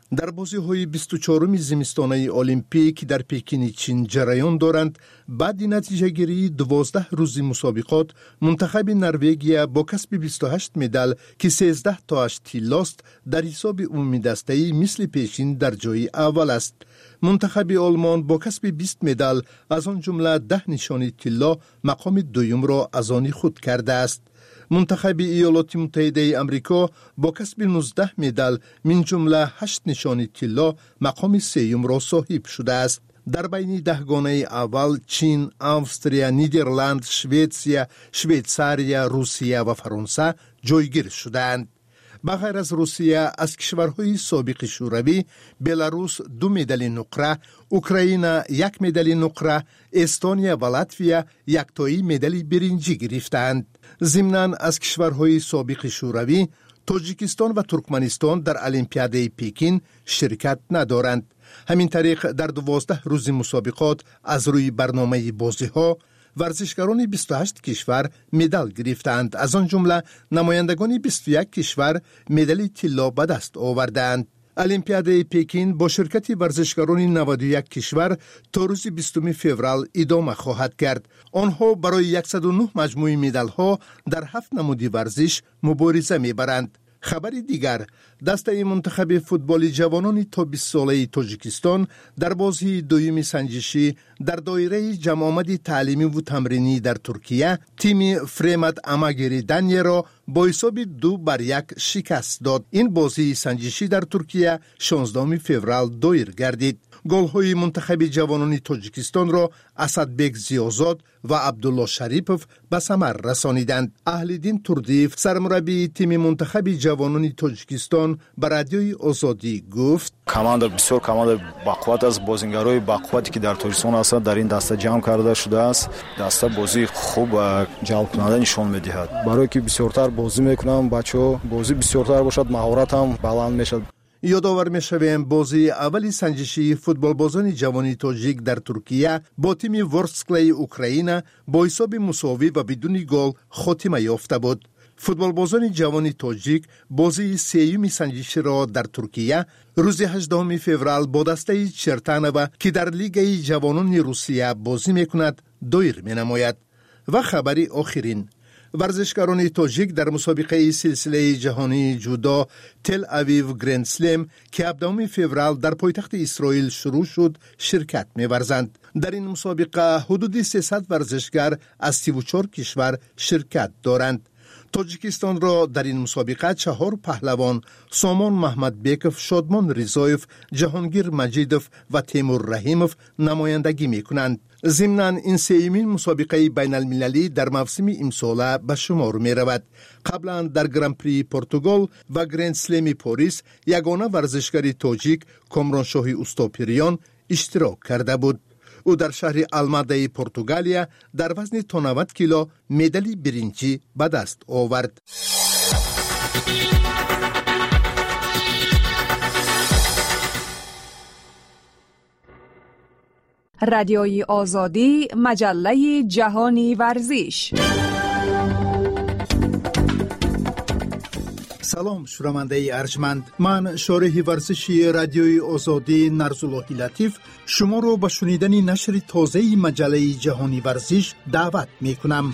در بازی‌های بیست و چهارم زمستانه المپیک در پکین چین جریان دارند. بعد نتیجه گیری دوازده روز مسابقات، منتخب نروژ با کسب بیست و هشت مدال که سیزده تاش طلاست در حساب عمومی دسته‌ای مثل پیشین در جای اول است. منتخب آلمان با کسب بیست مدال از آن جمله ده نشانی طلا مقام دوم را از آن خود کرده است. منتخب ایالات متحده آمریکا با کسب نوزده مدال من جمله هشت نشانی طلا مقام سوم را صاحب شده است. در بین دهگانه اول چین، استرالیا، نیدرلند، سوئیسریا، شویتزاریا، روسیه و فرانسه جایگیر شدند. بغیر از روسیه از کشورهای سابق شوروی، بلاروس دو مدال نقره، اوکراین یک مدال نقره، استونیا و لاتویا یک تایی مدال برنجی گرفتند. ضمناً از کشورهای سابق شوروی، تاجیکستان و ترکمنستان در المپیاد پکین شرکت ندارند. همین طریق در دوازده روز مسابقات از روی برنامه بازی‌ها ورزشکاران بیست و هشت کشور مدال گرفتند. از آن جمله نمایندگان بیست و یک کشور مدال طلا به دست آوردند. المپیاد پکین با شرکت ورزشکاران نود و یک کشور تا روز بیستم فوریه ادامه خواهد کرد. آنها برای صد و نه مجموعه مدال ها در هفت نمود ورزش مبارزه میبرند. خبر دیگر، دسته منتخب فوتبال جوانان تا بیست ساله تاجیکستان در بازی دوم سنجشی در دایره جمع آمد تعلیمی و تمرینی در ترکیه تیم فرمت اماگیری دنیه را با حساب دو بر یک شکست داد. این بازی سنجشی در ترکیه شانزدهم فوریه دایر گردید. گل‌های منتخب جوانان تاجیکستان را اسدبک زیازاد و عبدالله شریپوف به ثمر رسانیدند. اهل‌دین توردیف سرمربی تیم منتخب جوانان تاجیکستان به رادیوی آزادی گفت: کماندا بسیار کماندا باقوت است. بازیگرای باقوتی که در تاجیکستان هستند در این دسته جمع کرده شده است. دسته بازی خوب و جلب کننده نشان می‌دهد. برای که بسیارتر بازی می‌کنم، بچه‌ها بازی بسیارتر باشد، مهارت هم بلند میشد. یادآور می‌شویم بازی اولی سنجشی فوتبال بازان جوانی تاجیک در ترکیه با تیم ورسکلی اوکراین با حساب مساوی و بدون گل خاتمه یافته بود. فوتبال بازان جوانی تاجیک بازی سیوم سنجشی را در ترکیه روز هجدهم فوریه با دسته چرتانوو که در لیگ جوانان روسیه بازی می‌کند دایر می‌نماید. و خبری آخرین، ورزشکاران تاجیک در مسابقه سلسله جهانی جودو تل اویو گرند سلم که هفدهم فوریه در پایتخت اسرائیل شروع شد شرکت می‌ورزند. در این مسابقه حدود سیصد ورزشکار از سی و چهار کشور شرکت دارند. تاجیکستان را در این مسابقه چهار پهلوان سامان محمد بیکوف، شادمان رضایف، جهانگیر مجیدوف و تیمور رحیموف نمایندگی می‌کنند. ضمناً این سیمین مسابقه بین المللی در موسم امساله به شمار می رود. قبلا در گرانپری پرتغال و گرند سلم پاریس یگانه ورزشکار تاجیک کامران شاهی اوستاپیریان اشتراک کرده بود. او در شهر الماده پرتغالیا در وزن تا نود کیلو مدال برنجی به دست آورد. رادیوی آزادی، مجله جهانی ورزش. سلام شنونده ارجمند، من شارح ورزشی رادیوی آزادی نرزاللهی لطیف شما رو به شنیدن نشر تازه مجله جهانی ورزش دعوت می کنم.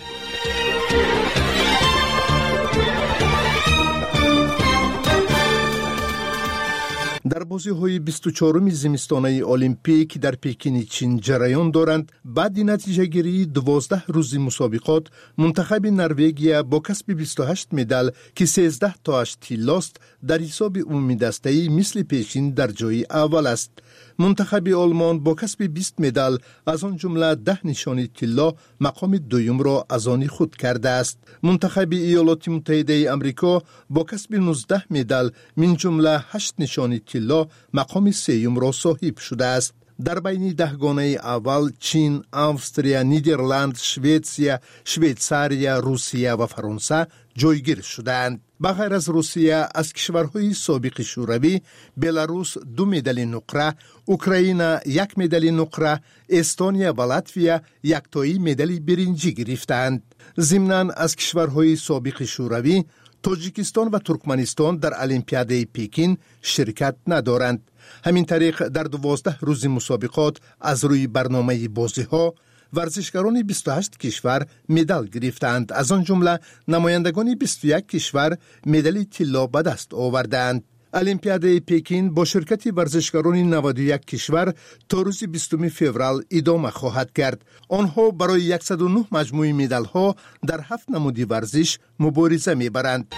در بازی‌های بیست و چهارم زمستانه المپیک در پکین چین جریان دارند. بعد نتیجه گیری دوازده روز مسابقات، منتخب نروژ با کسب بیست و هشت مدال که سیزده تاش طلاست در حساب عمومی دسته‌ای مثل پیشین در جای اول است. منتخب آلمان با کسب بیست مدال از آن جمله ده نشانی طلا مقام دوم را از آن خود کرده است. منتخب ایالات متحده آمریکا با کسب نوزده مدال من جمله هشت نشانی طلا مقام سوم را صاحب شده است. در بین دهگانه اول چین، استرالیا، نیدرلند، سوئیسریا، شویتزاریا، روسیه و فرانسه جایگیر شدند. بغیر از روسیه از کشورهای سابق شوروی، بلاروس دو مدال نقره، اوکراین یک مدال نقره، استونیا و لاتویا یک تایی مدال برنجی گرفتند. ضمناً از کشورهای سابق شوروی، توجیکستان و ترکمنستان در المپیاد پکین شرکت ندارند. همین طریق در دوازده روز مسابقات از روی برنامه بازی‌ها ورزشکاران بیست و هشت کشور مدال گرفتند. از آن جمله نمایندگان بیست و یک کشور مدال طلا به دست آوردند. المپیاد پکین با شرکت ورزشکاران نود و یک کشور تا روز بیستم فوریه ادامه خواهد کرد. آنها برای صد و نه مجموعه مدال ها در هفت نمود ورزش مبارزه میبرند.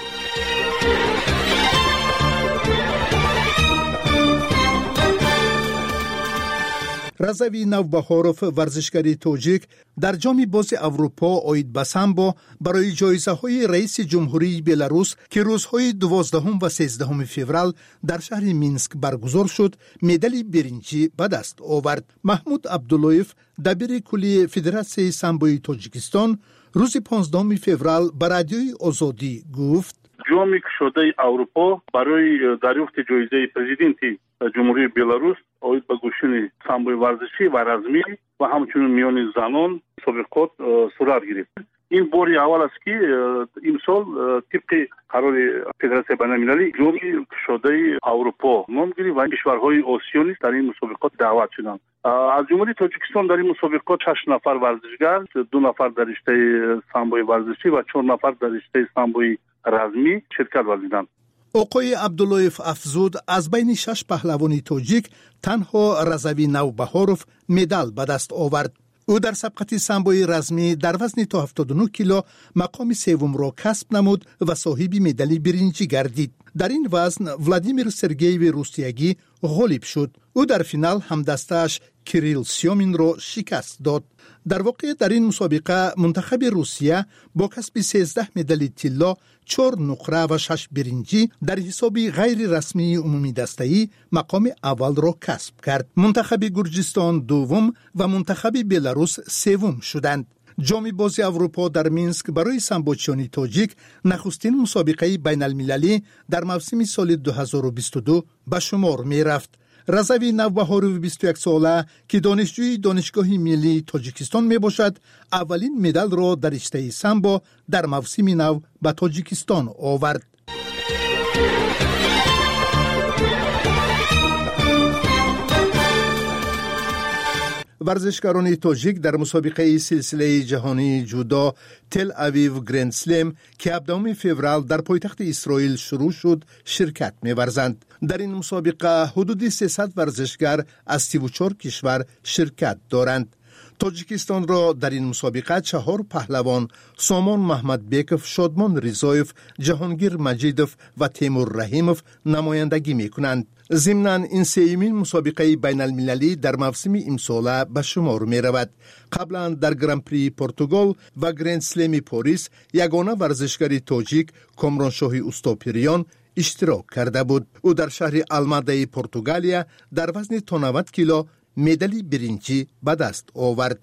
رضوی نوبهاروف ورزشکار توجیک در جام باز اروپا آید به سامبو برای جایزه های رئیس جمهوری بلاروس که روزهای دوازدهم و سیزدهم فوریه در شهر مینسک برگزار شد مدال برنجی به دست آورد. محمود عبداللهیف دبیر کلی فدراسیون سامبوی تاجیکستان روز پانزدهم فوریه به رادیوی آزادی گفت جامی که شده اروپا برای دریافت جایزه پرزیدنتی جمهوری بلاروس آید به گوشین سامبوی ورزشی و رزمی و همچنین میان زنان مسابقات صورت گرفت. این باری اول است که این سال طبق قرار فدراسیون بین‌المللی جامی که شده اروپا نام گرفت و کشورهای آسیایی در این مسابقات دعوت شدند. از جمهوری تاجیکستان در این مسابقات شش نفر ورزشگر، دو نفر در رشته سامبوی ورزشی و چهار نفر در رشته سامبوی رزمی شرکت ورزیدند. آقای عبداللهیف افزود از بین شش پهلوان تاجیک تنها رضوی نوبهاروف مدال به دست آورد. او در سبقت سامبوی رزمی در وزن تا هفتاد و نه کیلو مقام سوم را کسب نمود و صاحب مدال برنجی گردید. در این وزن ولادیمیر سرگییو روسیاگی غالب شد. او در فینال همدستش کریل سیومین را شکست داد. در واقع در این مسابقه منتخب روسیه با کسب سیزده مدال طلا، چهار نقره و شش برنجی در حساب غیر رسمی عمومی دسته‌ای مقام اول را کسب کرد. منتخب گرجستان دوم و منتخب بلاروس سوم شدند. جام باز اروپا در مینسک برای سامبوچیان تاجیک نخستین مسابقه بین المللی در موسم سال دو هزار و بیست و دو به شمار می رفت. رضوی نوبهاروف بیست و یک ساله که دانشجوی دانشگاه ملی تاجیکستان می باشد اولین مدال را در رشته سامبو در موسم نو به تاجیکستان آورد. ورزشکاران تاجیک در مسابقه سلسله جهانی جودو تل اویو گرند سلم که هفدهم فوریه در پایتخت اسرائیل شروع شد شرکت می‌ورزند. در این مسابقه حدود سیصد ورزشگر از سی و چهار کشور شرکت دارند. تاجیکستان را در این مسابقه چهار پهلوان سامان محمد بیکوف، شادمان رضایف، جهانگیر مجیدوف و تیمور رحیموف نمایندگی می‌کنند. ضمناً این سومین مسابقه بین المللی در موسم امساله به شمار می رود. قبلا در گرانپری پرتغال و گرند سلم پاریس یگانه ورزشکار تاجیک کامرانشاه اوستاپیریان اشتراک کرده بود. او در شهر الماده پرتغالیا در وزن تا نود کیلو مدال برنجی به دست آورد.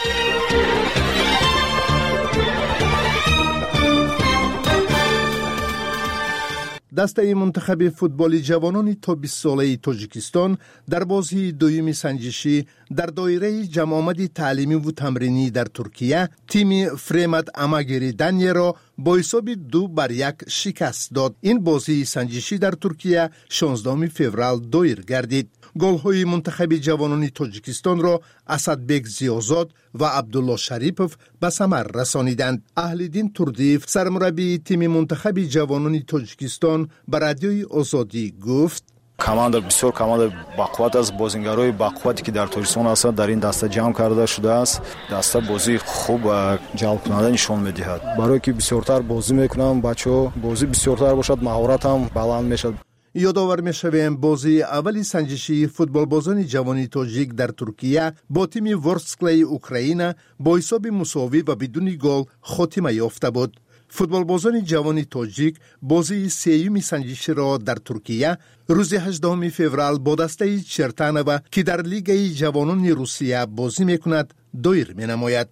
دسته منتخب فوتبال جوانان تا بیست ساله تاجیکستان در بازی دویم سنجشی در دایره جمع آمد تعلیمی و تمرینی در ترکیه تیم فرمت اماگری دنیه را با حساب دو بر یک شکست داد. این بازی سنجشی در ترکیه شانزدهم فوریه دایر گردید. گل‌های منتخب جوانان تاجیکستان را اسدبک زیازاد و عبدالله شریپوف به ثمر رسانیدند. اهل‌دین توردیف سرمربی تیم منتخب جوانان تاجیکستان به رادیوی آزادی گفت команда بسیار команда бақувват аст. бозингарои бақуввате ки дар тоҷикистон ҳастанд дар ин даста ҷамъ карда шудааст. даста бозии хуб ва ҷалбкунанда нишон медиҳад. барое ки бисёртар бозӣ мекунанд бачаҳо бозӣ бисёртар бошад, маҳорат ҳам баланд мешавад. یادآور می‌شویم بازی اولی سنجشی فوتبالبازان جوانی تاجیک در ترکیه با تیم ورسکلی اوکراین با حساب مساوی و بدون گل خاتمه یافته بود. فوتبالبازان جوانی تاجیک بازی سوم سنجشی را در ترکیه روز هجدهم فوریه با دسته چرتانوو که در لیگ جوانان روسیه بازی می‌کند دایر می‌نماید.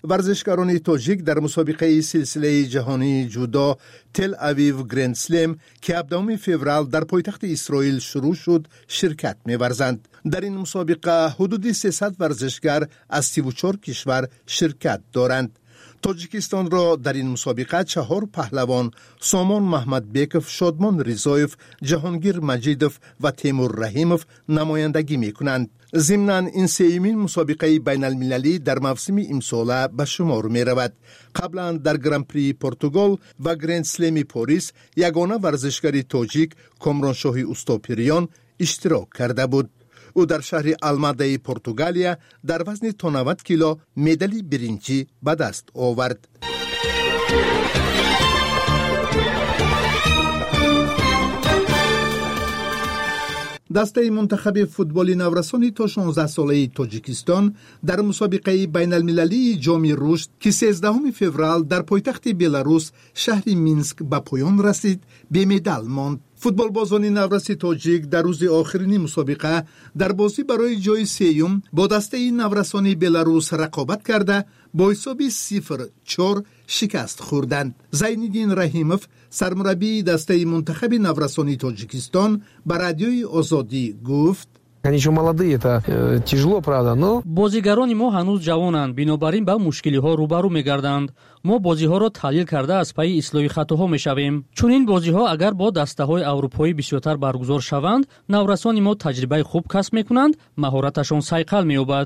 ورزشکاران تاجیک در مسابقه سلسله جهانی جودو تل اویو گرند سلم که هفدهم فوریه در پایتخت اسرائیل شروع شد شرکت می‌ورزند. در این مسابقه حدود سیصد ورزشکار از سی و چهار کشور شرکت دارند. تاجیکستان را در این مسابقه چهار پهلوان سامان محمد بیکوف، شادمان رضایف، جهانگیر مجیدوف و تیمور رحیموف نمایندگی می‌کنند. ضمناً این سیمین مسابقه بین المللی در موسم امساله به شمار می رود. قبلا در گران پری پرتغال و گرند سلم پاریس یگانه ورزشکار تاجیک کامران شاهی اوستاپیریان اشتراک کرده بود. او در شهر الماده پرتغالیا در وزن تا نود کیلو مدال برنجی به دست آورد. دسته منتخب فوتبال نورسانی تا شانزده ساله تاجیکستان در مسابقه بین المللی جام رشد که سیزدهم فوریه در پایتخت بلاروس شهر مینسک به پایان رسید به مدال ماند. فوتبال بازان نورسی تاجیک در روز آخرین مسابقه در بازی برای جای سیوم با دسته نورسانی بلاروس رقابت کرده با حساب صفر چهار شکست خوردند. زینالدین رحیموف سرمربی دسته منتخب نورسانی تاجیکستان به رادیوی آزادی گفت: бозигарони мо ҳанӯз ҷавонанд, бинобар ин ба мушкилиҳо рӯбарӯ мегарданд. мо бозиҳоро таҳлил карда аз пайи ислоҳи хатоҳо мешавем. чунин бозиҳо агар бо дастаҳои аврупоӣ бисёртар баргузор шаванд, наврасони мо таҷрибаи хуб касб мекунанд, маҳораташон сайқал меёбад.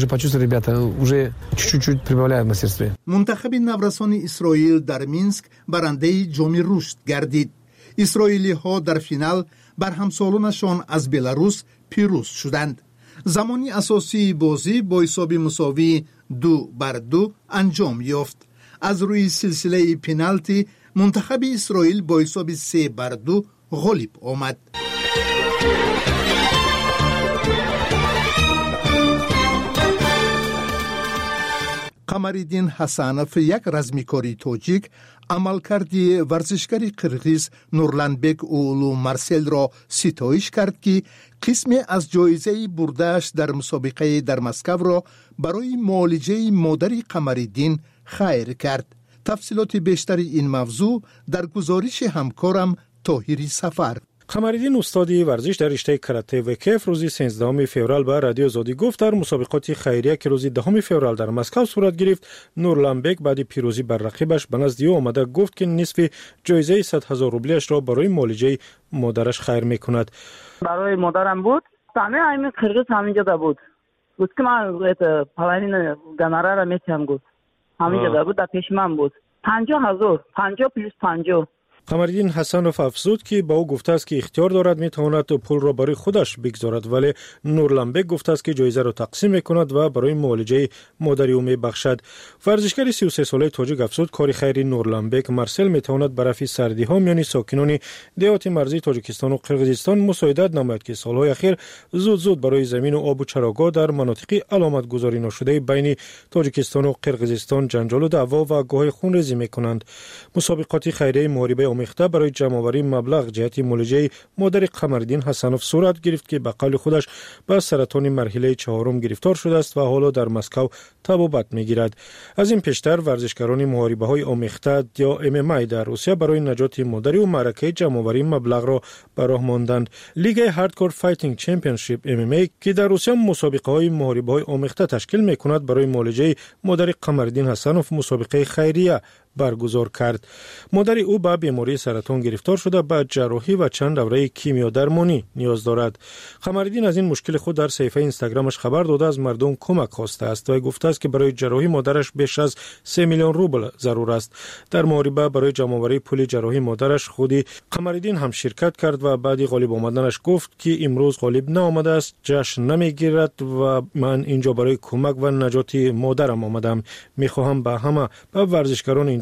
мунтахаби наврасони исроил дар минск барандаи ҷоми рушд гардид. исроилиҳо дар финал бар ҳамсолонашон аз беларус پیروز شدند. زمانی اساسی بازی با حساب مساوی دو بر دو انجام یافت. از روی سلسله پنالتی منتخب اسرائیل با حساب سه بر دو غالب آمد. قمرالدین حسنوف یک رزمیکاری تاجیک عملکردی ورزشکاری قرغیز نورلانبک اولو مارسل را ستایش کرد که قسمی از جایزه برده‌اش در مسابقه در مسکو را برای معالجه مادر قمرالدین خیر کرد. تفصیلات بیشتر این موضوع در گزارش همکارم طاهری سفر. قمرالدین استادی ورزش در رشته کاراته و کیف روز سیزدهم فوریه به رادیو آزادی گفت در مسابقات خیریه که روز دهم فوریه در مسکو صورت گرفت، نورلانبک بعد پیروزی بر رقیبش به نزد او آمده گفت که نصف جایزه صد هزار روبلیش را برای معالجه مادرش خیر میکند. برای مادرم بود، همه همین قرغیز همینجا بود. بود که من پلانین گناره را میتونم گفت. همینجا بود، در پیش من بود. پنجاه هزار، پنجاه پلیس پنجاه. قمرالدین حسنوف افزود که با او گفته است که اختیار دارد میتواند پول را برای خودش بگذارد، ولی نورلانبک گفته است که جایزه را تقسیم میکند و برای معالجه مادر او میبخشد. ورزشکار سی و سه ساله تاجیک افزود کار خیری نورلانبک مارسل میتواند برای رفع سردی ها میان ساکنان دهات مرزی تاجیکستان و قرغیزستان مساعدت نماید که سالهای اخیر زود زود برای زمین و آب و چراگاه در مناطق علامت گذاری نشده بین تاجیکستان و قرغیزستان جنجال و دعوا و گاه خونریزی میکنند. مسابقات خیریه محاربه آمیخته برای جمع‌آوری مبلغ جهت معالجه مادر قمرالدین حسنوف صورت گرفت که به قول خودش به سرطان مرحله چهارم گرفتار شده است و حالا در مسکو طبابت میگیرد. از این پیشتر ورزشکاران محاربه‌های آمیخته یا ام ام ای در روسیه برای نجات مادر و معرکه جمع‌آوری مبلغ را به راه ماندند. لیگ هاردکور فایتینگ چمپیونشیپ ام ام ای که در روسیه مسابقه‌های محاربه‌های آمیخته تشکیل می‌کند برای معالجه مادر قمرالدین حسنوف مسابقه خیریه برگزار کرد. مادر او به بیماری سرطان گرفتار شده، بعد جراحی و چند دوره کیمیا درمانی نیاز دارد. قمرالدین از این مشکل خود در صفحه اینستاگرامش خبر داده از مردم کمک خواسته است و گفته است که برای جراحی مادرش بیش از سه میلیون روبل ضرور است. در محاربه برای جمع‌آوری پول جراحی مادرش خودی قمرالدین هم شرکت کرد و بعد غالب آمدنش گفت که امروز غالب نآمده است، جشن نمیگیرد و من اینجا برای کمک و نجات مادرم آمدم. میخواهم به همه به ورزشکاران اینجا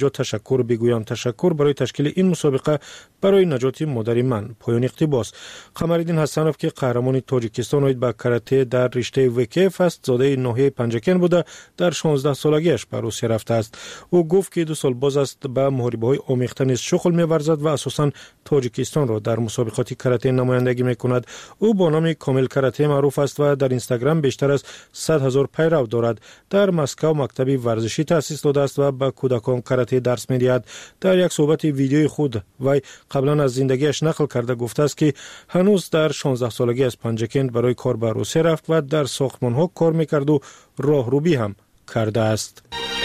اینجا تشکر بگویم. تشکر برای تشکیل این مسابقه برای نجات مادر من. پایان اقتباس. قمرالدین حسنوف که قهرمان تاجیکستان اوید با کاراته در رشته وکف است، زاده ناحیه پنجکن بوده، در شانزده سالگیش به روسیه رفته است. او گفت که دو سال باز است به محاربه‌های آمیخته نیز شغل می‌ورزد و اساساً تاجیکستان را در مسابقات کاراته نمایندگی می‌کند. او با نام کامل کاراته معروف است و در اینستاگرام بیشتر از صد هزار پیرو دارد. در مسکو مکتبی ورزشی تأسیس داده است و به کودکان کاراته درس می‌دهد. در یک صحبت ویدیویی خود وی قبلا از زندگیش نقل کرده گفته است که هنوز در شانزده سالگی از پنجکند برای کار به روسیه رفت و در ساختمان‌ها کار می‌کرد و راهروبی هم کرده است.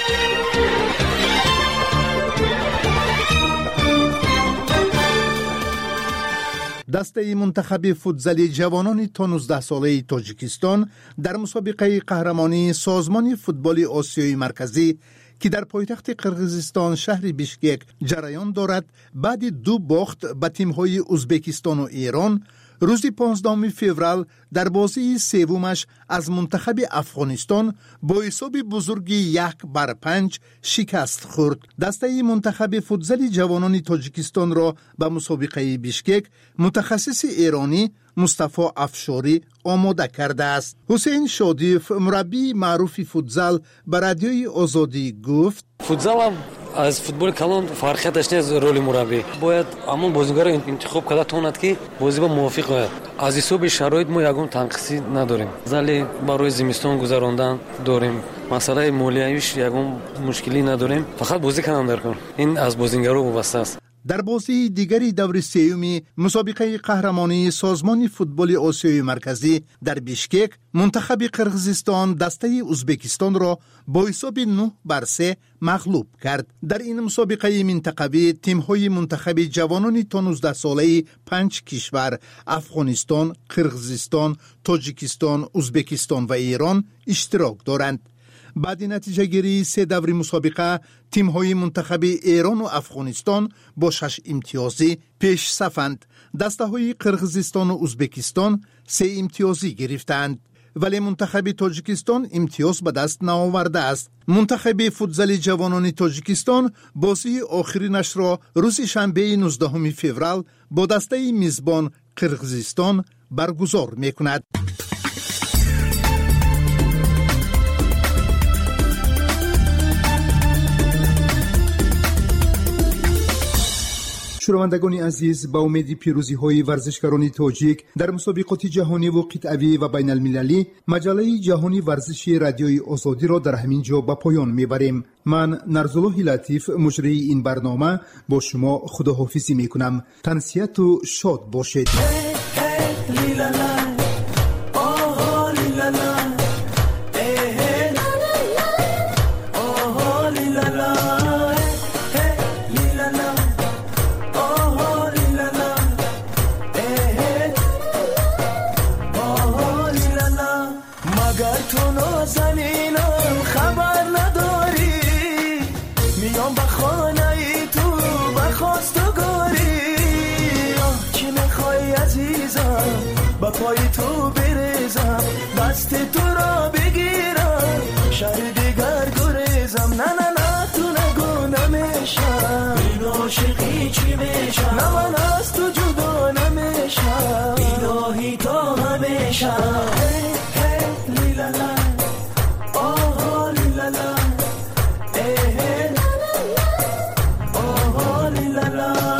دسته منتخب فوتزال جوانان تا نوزده ساله تاجیکستان در مسابقه قهرمانی سازمان فوتبال آسیای مرکزی که در پایتخت قرقیزستان شهر بیشکک جریان دارد، بعد دو باخت به تیم‌های ازبکستان و ایران، روز پانزدهم فوریه در بازی سومش از منتخب افغانستان با حساب بزرگی یک بر پنج شکست خورد. دسته منتخب فوتزال جوانان تاجیکستان را به مسابقه بیشکک متخصص ایرانی مصطفی افشاری آماده کرده است. حسین شادیف مربی معروف فوتزال به رادیوی آزادی گفت: فوتزال از فوتبال کلان فرقیتش نیست. رول مربی باید همون بازیگر را انتخاب کرده تواند که بازی با موافق باید. از حساب شرایط ما یگان تنقیصی نداریم. زلی برای زمستان گذراندن داریم. مسئله مالیاییش یگان مشکلی نداریم. فقط بازی کنن در کار. این از بازیگرا وابسته است. در بازی دیگری دور سوم مسابقه قهرمانی سازمان فوتبال آسیای مرکزی در بیشکک، منتخب قرقیزستان دسته ازبکستان را با حساب نه بر سه مغلوب کرد. در این مسابقه منطقوی تیم‌های منتخب جوانان تا نوزده ساله پنج کشور افغانستان، قرقیزستان، تاجیکستان، ازبکستان و ایران اشتراک دارند. بعد نتیجه گیری سه دور مسابقه تیم‌های منتخب ایران و افغانستان با شش امتیازی پیش صفند. دسته‌های قرقیزستان و ازبکستان سه امتیازی گرفتند، ولی منتخب تاجیکستان امتیاز به دست نآورده است. منتخب فوتزال جوانان تاجیکستان بازی آخرینش را روز شنبه نوزدهم فوریه با دسته میزبان قرقیزستان برگزار می‌کند. شنوندگان عزیز، با امید پیروزی های ورزشکاران تاجیک در مسابقات جهانی و قطعی و بین المللی، مجله جهانی ورزشی رادیوی آزادی را در همین جا به پایان میبریم. من نرزالله لطیف مجری این برنامه با شما خداحافظی میکنم. تنسیت و شاد باشید. پای تو بریزم، دست تو را بگیرم، شهر دیگر گریزم. نه نه نه تو نگو نمیشم، این عاشقی چی میشم، نه من از تو جدا نمیشم، الهی تا همیشم. هی هی لیلالا، آها لیلالا، ای هی آها لیلالا.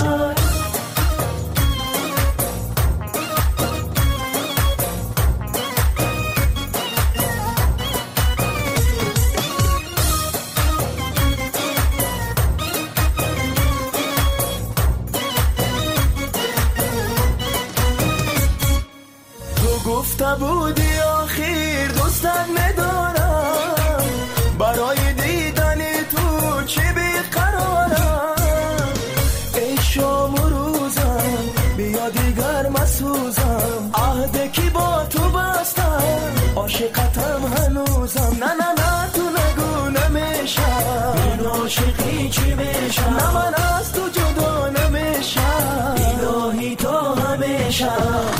گفته بودی آخر دوستت ندارم، برای دیدن تو چه بیقرارم. ای شام و روزم بیا دیگر مسوزم، عهد کی با تو بستم، عاشقتم هنوزم. نه نه نه تو نگو نمیشم، این عاشقی چی میشم، نه من از تو جدا نمیشم، الهی تا همیشم.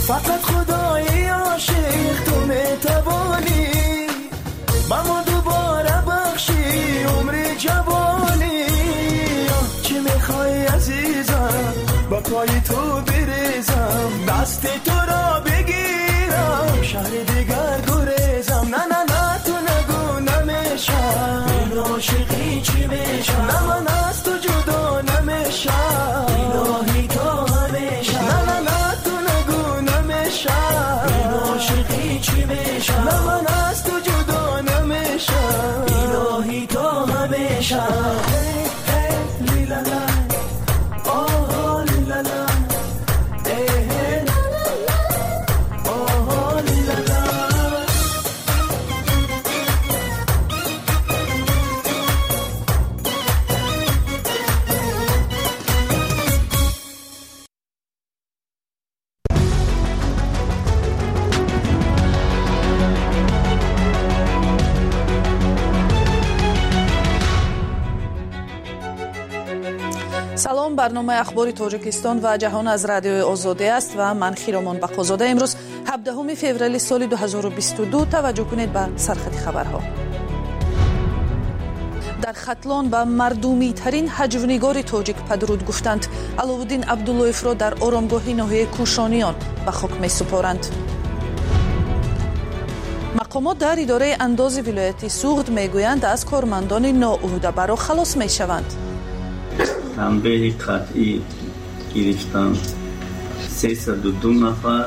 فقط خدای عاشق تو میتوانی با ما دوباره بخشی عمر جوانی. چی میخوای عزیزم با پای تو بریزم دست تو را بگیرم شهر دیگر گریزم. نه نه نه تو نگو نمیشم این عاشقی چی میشم نه من از تو جدا نمیشم الهی تو همیشم. نه نه نه تو نگو نمیشم این عاشقی چی میشم نه من از تو جدا نمیشم الهی تو همیشم. салом, барномаи ахбори тоҷикистон ва ҷаҳон аз радиои озодӣ аст ва ман хиромон бақозода. имрӯз ҳабдаҳуми феврали соли дуҳазору бисту ду таваҷҷӯҳ кунед ба сархати хабарҳо. дар хатлон ба мардумитарин ҳаҷвнигори тоҷик падруд гуфтанд. аловуддин абдуллоевро дар оромгоҳи ноҳияи кӯшониён ба хок месупоранд. мақомот дар идораи андози вилояти суғд мегӯянд аз кормандони ноӯҳдабаро халос мешаванд. танбеҳи қатъӣ гирифтанд сесаду ду нафар.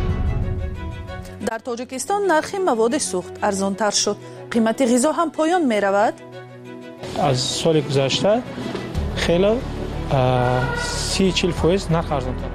дар тоҷикистон нархи маводи сӯхт арзонтар шуд. қимати ғизо ҳам поён меравад. аз соли гузашта хеле си чил фоиз нарх арзонтар.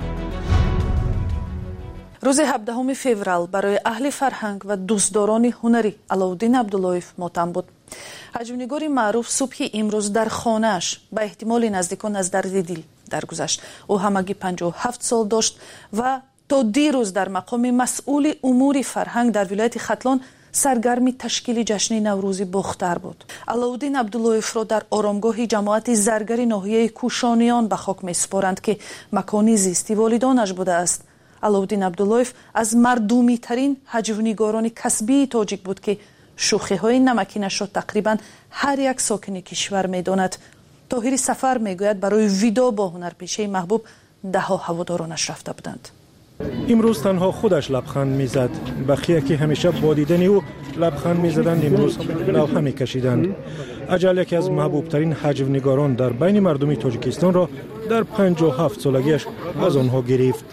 рӯзи ҳабдаҳуми феврал барои аҳли фарҳанг ва дӯстдорони ҳунарӣ аловуддин абдуллоев мотам буд. ҳаҷвнигори маъруф субҳи имрӯз дар хонааш ба эҳтимоли наздикон аз дарди дил даргузашт. ӯ ҳамагӣ панҷоҳу ҳафт сол дошт ва то дирӯз дар мақоми масъули умури фарҳанг дар вилояти хатлон саргарми ташкили ҷашни наврӯзи бохтар буд. аловуддин абдуллоевро дар оромгоҳи ҷамоати заргари ноҳияи кӯшониён ба хок месупоранд ки макони зисти волидонаш будааст. аловуддин абдуллоев аз мардумитарин ҳаҷвнигорони касбии тоҷик буд ки шӯхиҳои намакинашро тақрибан ҳар як сокини кишвар медонад. тоҳири сафар мегӯяд барои видо бо ҳунарпешаи маҳбуб даҳо ҳаводоронаш рафта буданд. имрӯз танҳо худаш лабханд мезад. бақия ки ҳамеша бо дидани ӯ лабханд мезаданд, имрӯз навҳа мекашиданд. аҷал яке аз маҳбубтарин ҳаҷвнигорон дар байни мардуми тоҷикистонро дар панҷоҳу ҳафт солагиаш аз онҳо гирифт.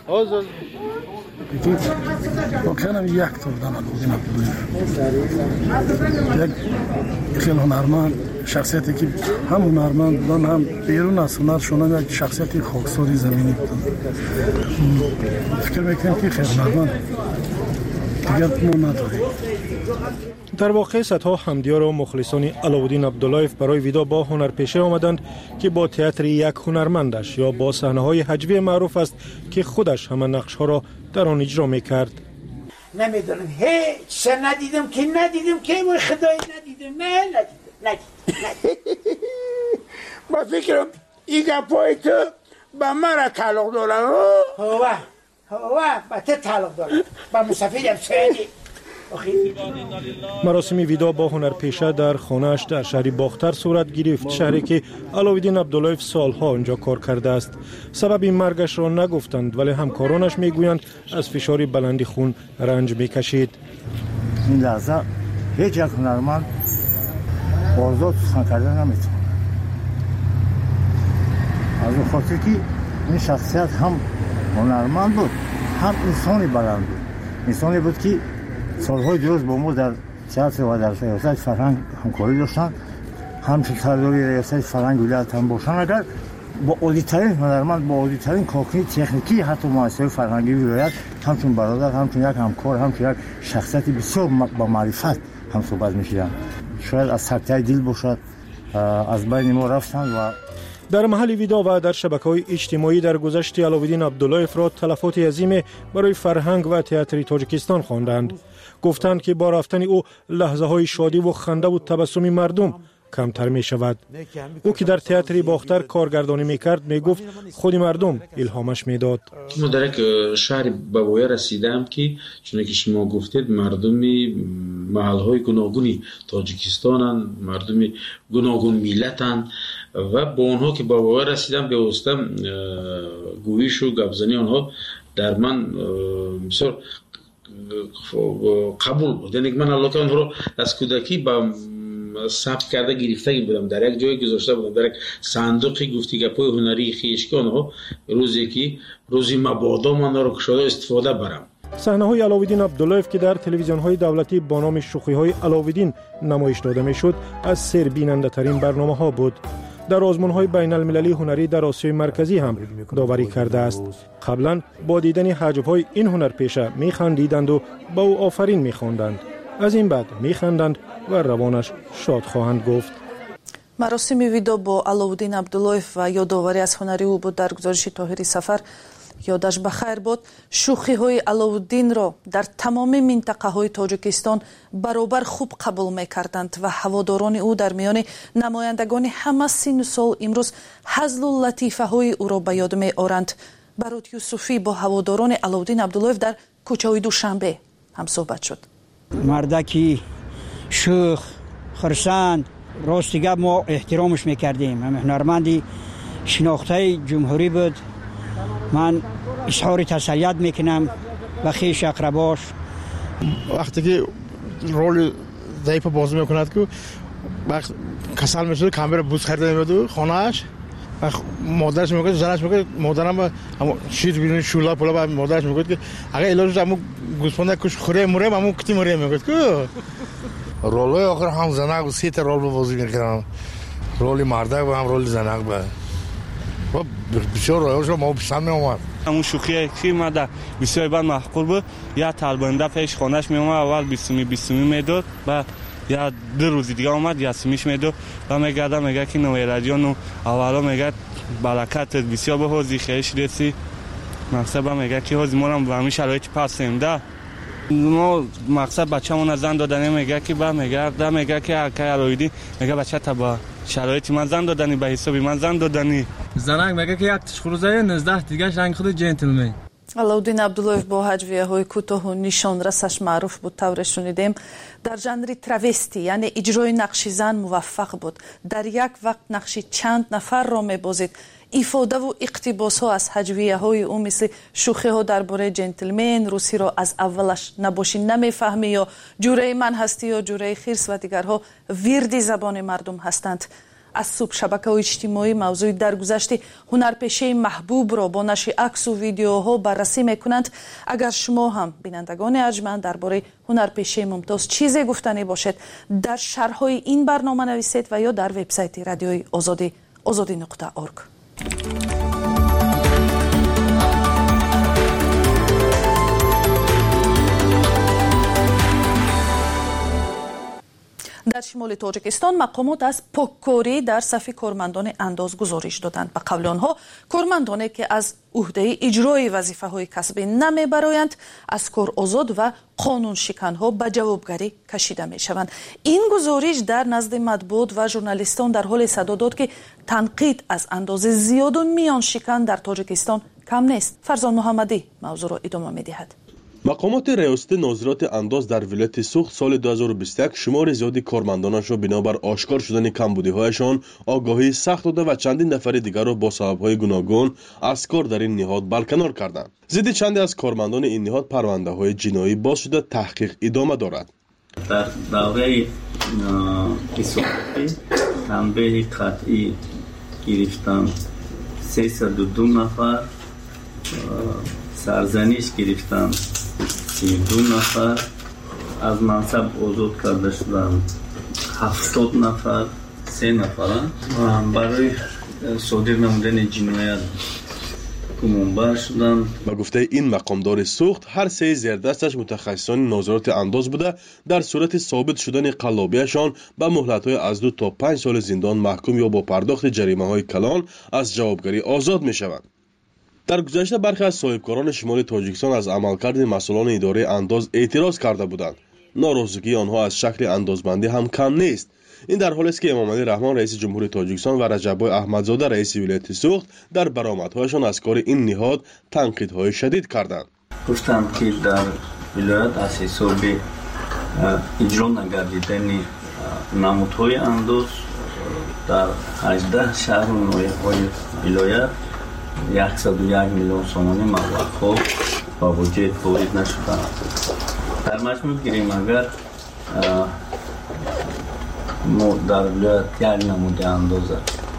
واقعا یک تا بودن الودین عبدالله یک خیلی هنرمند شخصیتی که هم هنرمند بودن هم بیرون از هنرشون هم یک شخصیت خاکساری زمینی بودن. فکر میکنم که خیلی هنرمند دیگر ما نداریم. در واقع صدها حمدیار و مخلصان علوالدین عبدالله‌اف برای ویدا با هنرپیشه آمدند که با تئاتر یک هنرمندش یا با صحنه‌های هجوی معروف است که خودش همه نقش‌ها را در آن اجرا می‌کرد. نمیدونم هیچ سه ندیدم که ندیدم که وای خدای ندیدم نه ندیدم ندیدم با فکرم این گپای تو با مرا تعلق دارم. هوا هوا با تو تعلق دارم با مسافرم سعیدی. مراسم ویدا با هنرپیشه در خانه‌اش در شهر باختر صورت گرفت، شهری که علوالدین عبدالله‌اف سالها آنجا کار کرده است. سبب مرگش را نگفتند ولی همکارانش میگویند از فشار بلند خون رنج میکشید. این لحظه هیچ یک هنرمند آزاد سخن کردن نمیتونه. از اون خاطر که این شخصیت هم هنرمند بود هم انسانی بلند بود. انسانی بود که سالهای درست با ما در تئاتر و در ریاست فرهنگ همکاری داشتن. همچون سرداری ریاست فرهنگ ولایت هم باشن. اگر با عالی‌ترین هنرمند با عالی‌ترین کارکنی تکنیکی حتی مؤسسه فرهنگی ولایت همچون برادر همچون یک همکار همچون یک شخصیت بسیار با معرفت هم صحبت می‌کردند. شاید از سکته دل باشد از بین ما رفتند و در محل ویدا و در شبکه‌های اجتماعی در گذشت علوالدین عبدالله‌اف را تلفات عظیم برای فرهنگ و تئاتر تاجیکستان خواندند. گفتند که با رفتن او لحظه‌های شادی و خنده و تبسم مردم کمتر می شود. او که در تئاتر باختر کارگردانی می کرد می گفت خود مردم الهامش می داد. ما در یک شهر بابویه رسیدم که چون که شما گفتید مردم محلهای گوناگونی تاجیکستانن، مردم گوناگون میلتن و با اونها که بابویه رسیدم به وستم گویش و گبزنی آنها در من بسیار قبول بود. یعنی من الله که آنها رو از کودکی با ثبت کرده گرفته بودم، در یک جایی گذاشته بودم، در یک صندوقی گفتی گپای هنری خویش که آنها روزی که روزی مبادا من رو کشاده استفاده برم. صحنه‌های علاوالدین عبداللهیف که در تلویزیون‌های دولتی با نام شوخی‌های علاوالدین نمایش داده می‌شد از سر بیننده‌ترین برنامه‌ها بود. در آزمون‌های بین‌المللی هنری در آسیای مرکزی هم داوری کرده است. قبلا با دیدن حجب‌های این هنرپیشه می‌خندیدند و با او آفرین می‌خواندند. از این بعد می‌خندند و روانش شاد خواهند گفت. مراسم ویدیو با علاوالدین عبداللهیف و یادآوری از هنری او بود در گزارش طاهری سفر. یادش بخیر بود. شوخی های علاوالدین را در تمام منطقه های تاجیکستان برابر خوب قبول می کردند و هواداران او در میان نمایندگان همه سن و سال امروز هزل و لطیفه های او را به یاد می آورند. برات یوسفی با هواداران علاوالدین عبداللهیف در کوچه دوشنبه هم صحبت شد. مردکی شوخ خرسند راست دیگه ما احترامش میکردیم. هنرمندی شناخته جمهوری بود. من اظهار تسلیت میکنم به خویش اقرباش. وقتی که رول ضعیف بازی میکند که وقت کسل میشد کامرا بوس خریده میاد خانه‌اش مادرش میگه زنش میگه مادرم هم شیر بیرون شولا پولا با مادرش میگه که اگه علاج همو گوسفند کش خوره موره همو کتی موره میگه که رول آخر هم زنگ و سه تا رول بازی میکردم. رول مردک و هم رول زنک بود. و بسیار رایج ما پسند می اومد. همون شوخی که ما در بسیار بعد محقول بود. یا طالبنده پیش خانهش می اومد اول بیستمی بیستمی میداد و یا دو روزی دیگه اومد یا سمیش میداد و میگه میگه که نوی رادیو نو اولا میگه برکت بسیار به حوزی خیش رسی مقصد میگه که حوزی ما هم به همین شرایط پاسیم ده ما مقصد بچه‌مون از زن دادن میگه که با میگه ده میگه که اگه علاوالدین میگه بچه تا با شرایطی من زن دادنی به حسابی من زن دادنی زنک میگه که یک تشخروزای نزده دیگه رنگ خود جنتلمن. علاوالدین عبداللهیف با هجویه‌های کوتاه و نشان رسش معروف بود. طور شنیدیم در ژانر تراوستی یعنی اجرای نقش زن موفق بود. در یک وقت نقش چند نفر را می‌بازید. ایفاده و اقتباس ها از هجویه‌های او مثل شوخی ها درباره جنتلمن، روسی را از اولش نباشی نمیفهمی یا جوره من هستی یا جوره خیرس و دیگرها ویردی زبان مردم هستند. از صبح شبکه اجتماعی موضوع درگذشت هنرپیشه محبوب را با نشر عکس و ویدیوها بررسی میکنند. اگر شما هم بینندگان ارجمند درباره هنرپیشه ممتاز چیزی گفتنی باشد در شرح‌های این برنامه نویسید و یا در وبسایت رادیوی آزادی آزادی نقطه اورگ. در شمال تاجیکستان مقامات از پاککاری در صف کارمندان انداز گزارش دادند. به قول آنها کارمندانی که از عهده اجرای وظیفه های کسبی نمی برایند از کار آزاد و قانون شکن ها به جوابگری کشیده می شوند. این گزارش در نزد مطبوعات و ژورنالیستان در حال صدا داد که تنقید از اندازه زیاد و میان شکن در تاجیکستان کم نیست. فرزان محمدی موضوع را ادامه می دهد. مقامات ریاست ناظرات انداز در ولایت سوخت سال دو هزار و بیست و یک شمار زیادی کارمندانش را بنابر آشکار شدن کمبودی‌هایشان آگاهی سخت داده و چندین نفر دیگر را با سبب‌های گوناگون از کار در این نهاد برکنار کردند. ضد چندی از کارمندان این نهاد پرونده‌های جنایی باز شده تحقیق ادامه دارد. در دوره حسابی تنبیه قطعی گرفتن سیصد و دو نفر، سرزنش گرفتن دو نفر، از منصب آزاد کرده شدن هفتاد نفر، سه نفر برای صادر نمودن جنایت گمانبر شدن. با گفته این مقامدار سوخت هر سه زیردستش متخصصان ناظرات انداز بوده در صورت ثابت شدن قلابیشان به مهلت‌های از دو تا پنج سال زندان محکوم یا با پرداخت جریمه‌های کلان از جوابگری آزاد می‌شوند. در گذشته برخی از صاحبکاران شمال تاجیکستان از عملکرد مسئولان اداره انداز اعتراض کرده بودند. ناراضگی آنها از شکل اندازبندی هم کم نیست. این در حالی است که امامعلی رحمان رئیس جمهوری تاجیکستان و رجب‌بای احمدزاده رئیس ولایت سوخت در برآمدهایشان از کار این نهاد تنقیدهای شدید کردند. گفتند که در ولایت از حساب اجرا نگردیدن نمودهای انداز در هجده شهر و ناحیه‌های ولایت صد و یک میلیون سومانی مبلغ‌ها با بودجه تولید نشدند. در مجموع گیریم اگر ما در ولایت یک نمود اندازه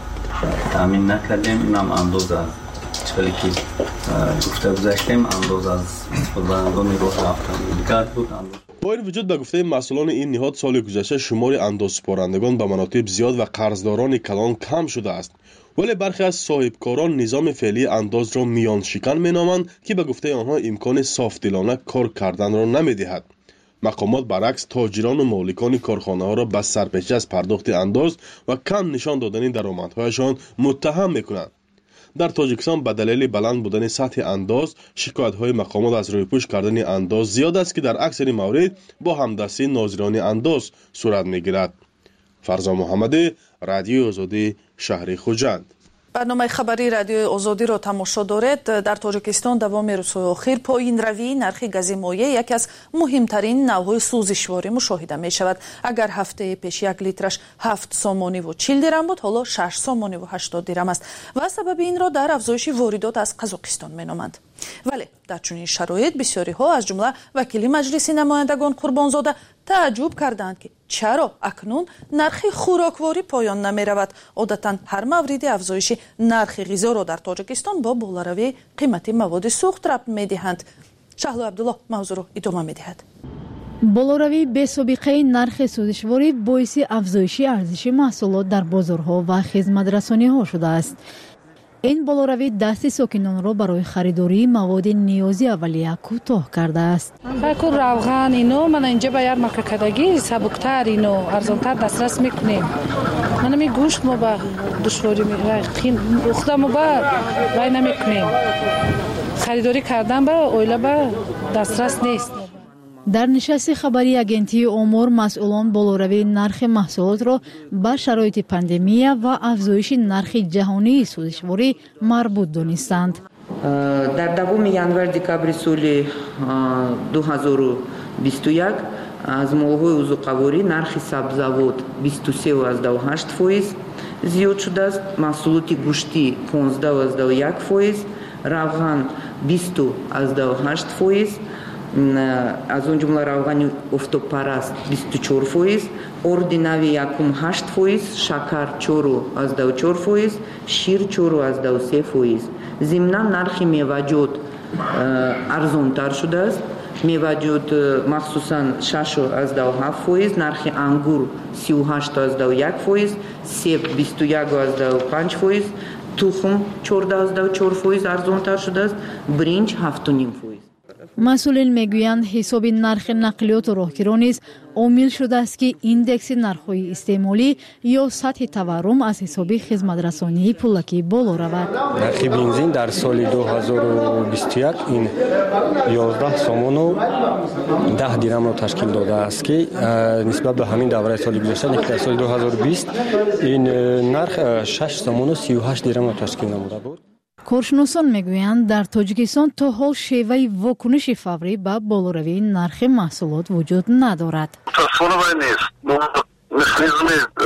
تامین نکردیم، اینم اندازه چلی که گفته گذاشتیم اندازه از استفاده‌کنندگان راه رفتن بود. با این وجود به گفته مسئولان این نهاد سال گذشته شمار اندازسپارندگان به مناطق زیاد و قرضداران کلان کم شده است، ولی برخی از صاحبکاران نظام فعلی انداز را میان شکن مینامند که به گفته آنها امکان صافدلانه کار کردن را نمیدهد. مقامات برعکس تاجران و مالکان کارخانه ها را به سرپیچی از پرداخت انداز و کم نشان دادن درآمدهایشان متهم میکنند. در تاجیکستان به دلیل بلند بودن سطح انداز شکایت های مقامات از رویپوش کردن انداز زیاد است که در اکثر موارد با همدستی ناظران انداز صورت میگیرد. فرزان محمدی، رادیو آزادی، شهر خوجند. برنامه خبری رادیو آزادی را تماشا دارید. در تاجیکستان دوام روزهای اخیر پایین روی نرخ گاز مایع یکی از مهمترین نوهای سوزشواری مشاهده می شود. اگر هفته پیش یک لیترش هفت سومانی و چهل درم بود، حالا شش سومانی و هشتاد درم است و سبب این را در افزایش واردات از قزاقستان می نامند. ولی در چنین شرایط بسیاری ها از جمله وکیل مجلس نمایندگان قربانزاده تعجب کردند که چرا اکنون نرخ خوراکواری پایان نمی رود. عادتا هر مورد افزایش نرخ غذا را در تاجیکستان با بالاروی قیمت مواد سوخت ربط می دهند. شهلا عبدالله موضوع را ادامه می دهد. بالاروی بے سابقه نرخ سوزشواری باعث افزایش ارزش محصولات در بازارها و خدمت‌رسانی‌ها شده است. این بالاروی دست ساکنان را برای خریداری مواد نیازی اولیه کوتاه کرده است. فکر روغن اینو من اینجا به یار مککدگی سبکتر اینو ارزانتر دسترس میکنیم. من می گوشت ما با دشواری می خودم ما با وای نمیکنیم. خریداری کردن با اویلا با دسترس نیست. در نشست خبری اگنتی امور مسئولان بالاروی نرخ محصولات را به شرایط پاندمی و افزایش نرخ جهانی سوزشواری مربوط دانستند. در دوم январ دکامبر سال دو هزار و بیست و یک از مال‌های عضوقواری نرخ سبزیجات بیست و سه و هشت فیصد زیاد شده است، محصولات گوشتی پانزده و یک فیصد، روغن بیست و هشت فیصد، از اون جمله روغن افتوپرست بیست و چهار فیصد، اردینوی یکم هشت فیصد، شکر چهار و چهار فیصد، شیر چهار و سه فیصد. ضمناً نرخ میوه‌جات ارزان‌تر شده است. میوه‌جات مخصوصاً شش و هفت فیصد، نرخ انگور سی و هشت و یک فیصد، سیب بیست و یک و پنج فیصد، تخم چهارده و چهار فیصد ارزان‌تر شده است، برنج هفت و نیم فیصد. مسئولین میگویند حساب نرخ نقلیات و راهگیران نیز عامل شده است که ایندکس نرخ‌های استعمالی یا سطح تورم از حساب خدمت‌رسانی پولکی بالا رود. نرخ بنزین در سال دو هزار و بیست و یک این یازده سومون و ده درم را تشکیل داده است که نسبت به همین دوره سال گذشته در سال دو هزار و بیست این نرخ شش سومون و سی و هشت درم را تشکیل نموده بود. کارشناسان میگویند در تاجیکستان تا حال شیوه واکنش فوری به بالاروی نرخ محصولات وجود ندارد. تصادفی نیست. مکانیزم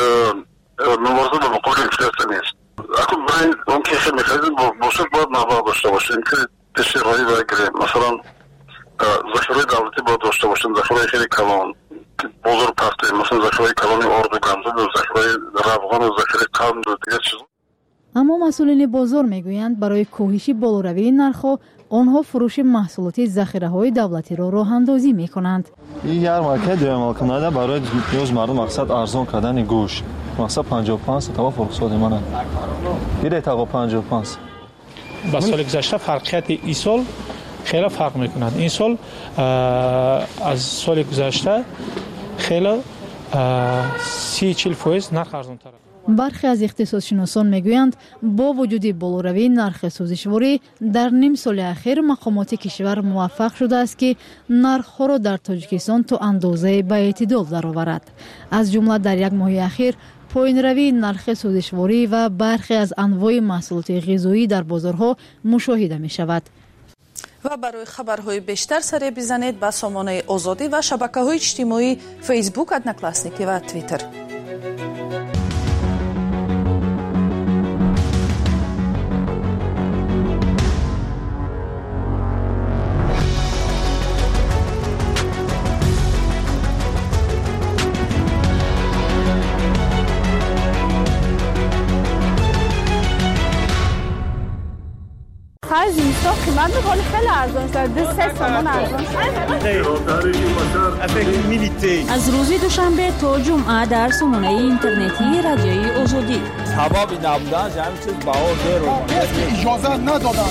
مبارزه با وقوع انفلاسیون نیست. اگر برای اون که مکانیزم باشد باید نباید داشته باشیم که تشریحاتی بگیریم. مثلا ذخیره دولتی باید داشته باشیم، ذخیره خیلی کلان بزرگ پخته، مثلا ذخیره کلان آرد و گندم و ذخیره روغن و ذخیره قند و دیگر چیز. اما مسئولین بازار میگویند برای کاهش بالاروی نرخ‌ها آنها فروش محصولات ذخیره‌های دولتی را راه اندازی می‌کنند. این ярмарка دوام کننده برای نیاز مردم مقصد ارزان کردن گوشت. مقصد پنجاه و پنج تا فروخت منه. میره تا پنجاه و پنج. با سال گذشته فرقیت این سال خیلی فرق می‌کند. این سال از سال گذشته خیلی سی چهل فیصد نرخ ارزان‌تر است. برخی از اقتصادشناسان میگویند با وجود بالوروی نرخ سوزشواری در نیم سال اخیر مقامات کشور موفق شده است که نرخ‌ها را در تاجیکستان تا اندازه به اعتدال درآورد. از جمله در یک ماه اخیر پایین روی نرخ سوزشواری و برخی از انواع محصولات غذایی در بازارها مشاهده می شود. و برای خبرهای بیشتر سر بزنید به سامانه آزادی و شبکه‌های اجتماعی فیسبوک، ادناکلاسنیکی و توییتر. خرج اینستا قیمت می‌کنه خیلی ارزان شده، دو سه تومان ارزان شده. از روز دوشنبه تا جمعه در سامانه اینترنتی رادیوی آزادی. سبب نبودن همین چیز باور درو. اجازه ندادن.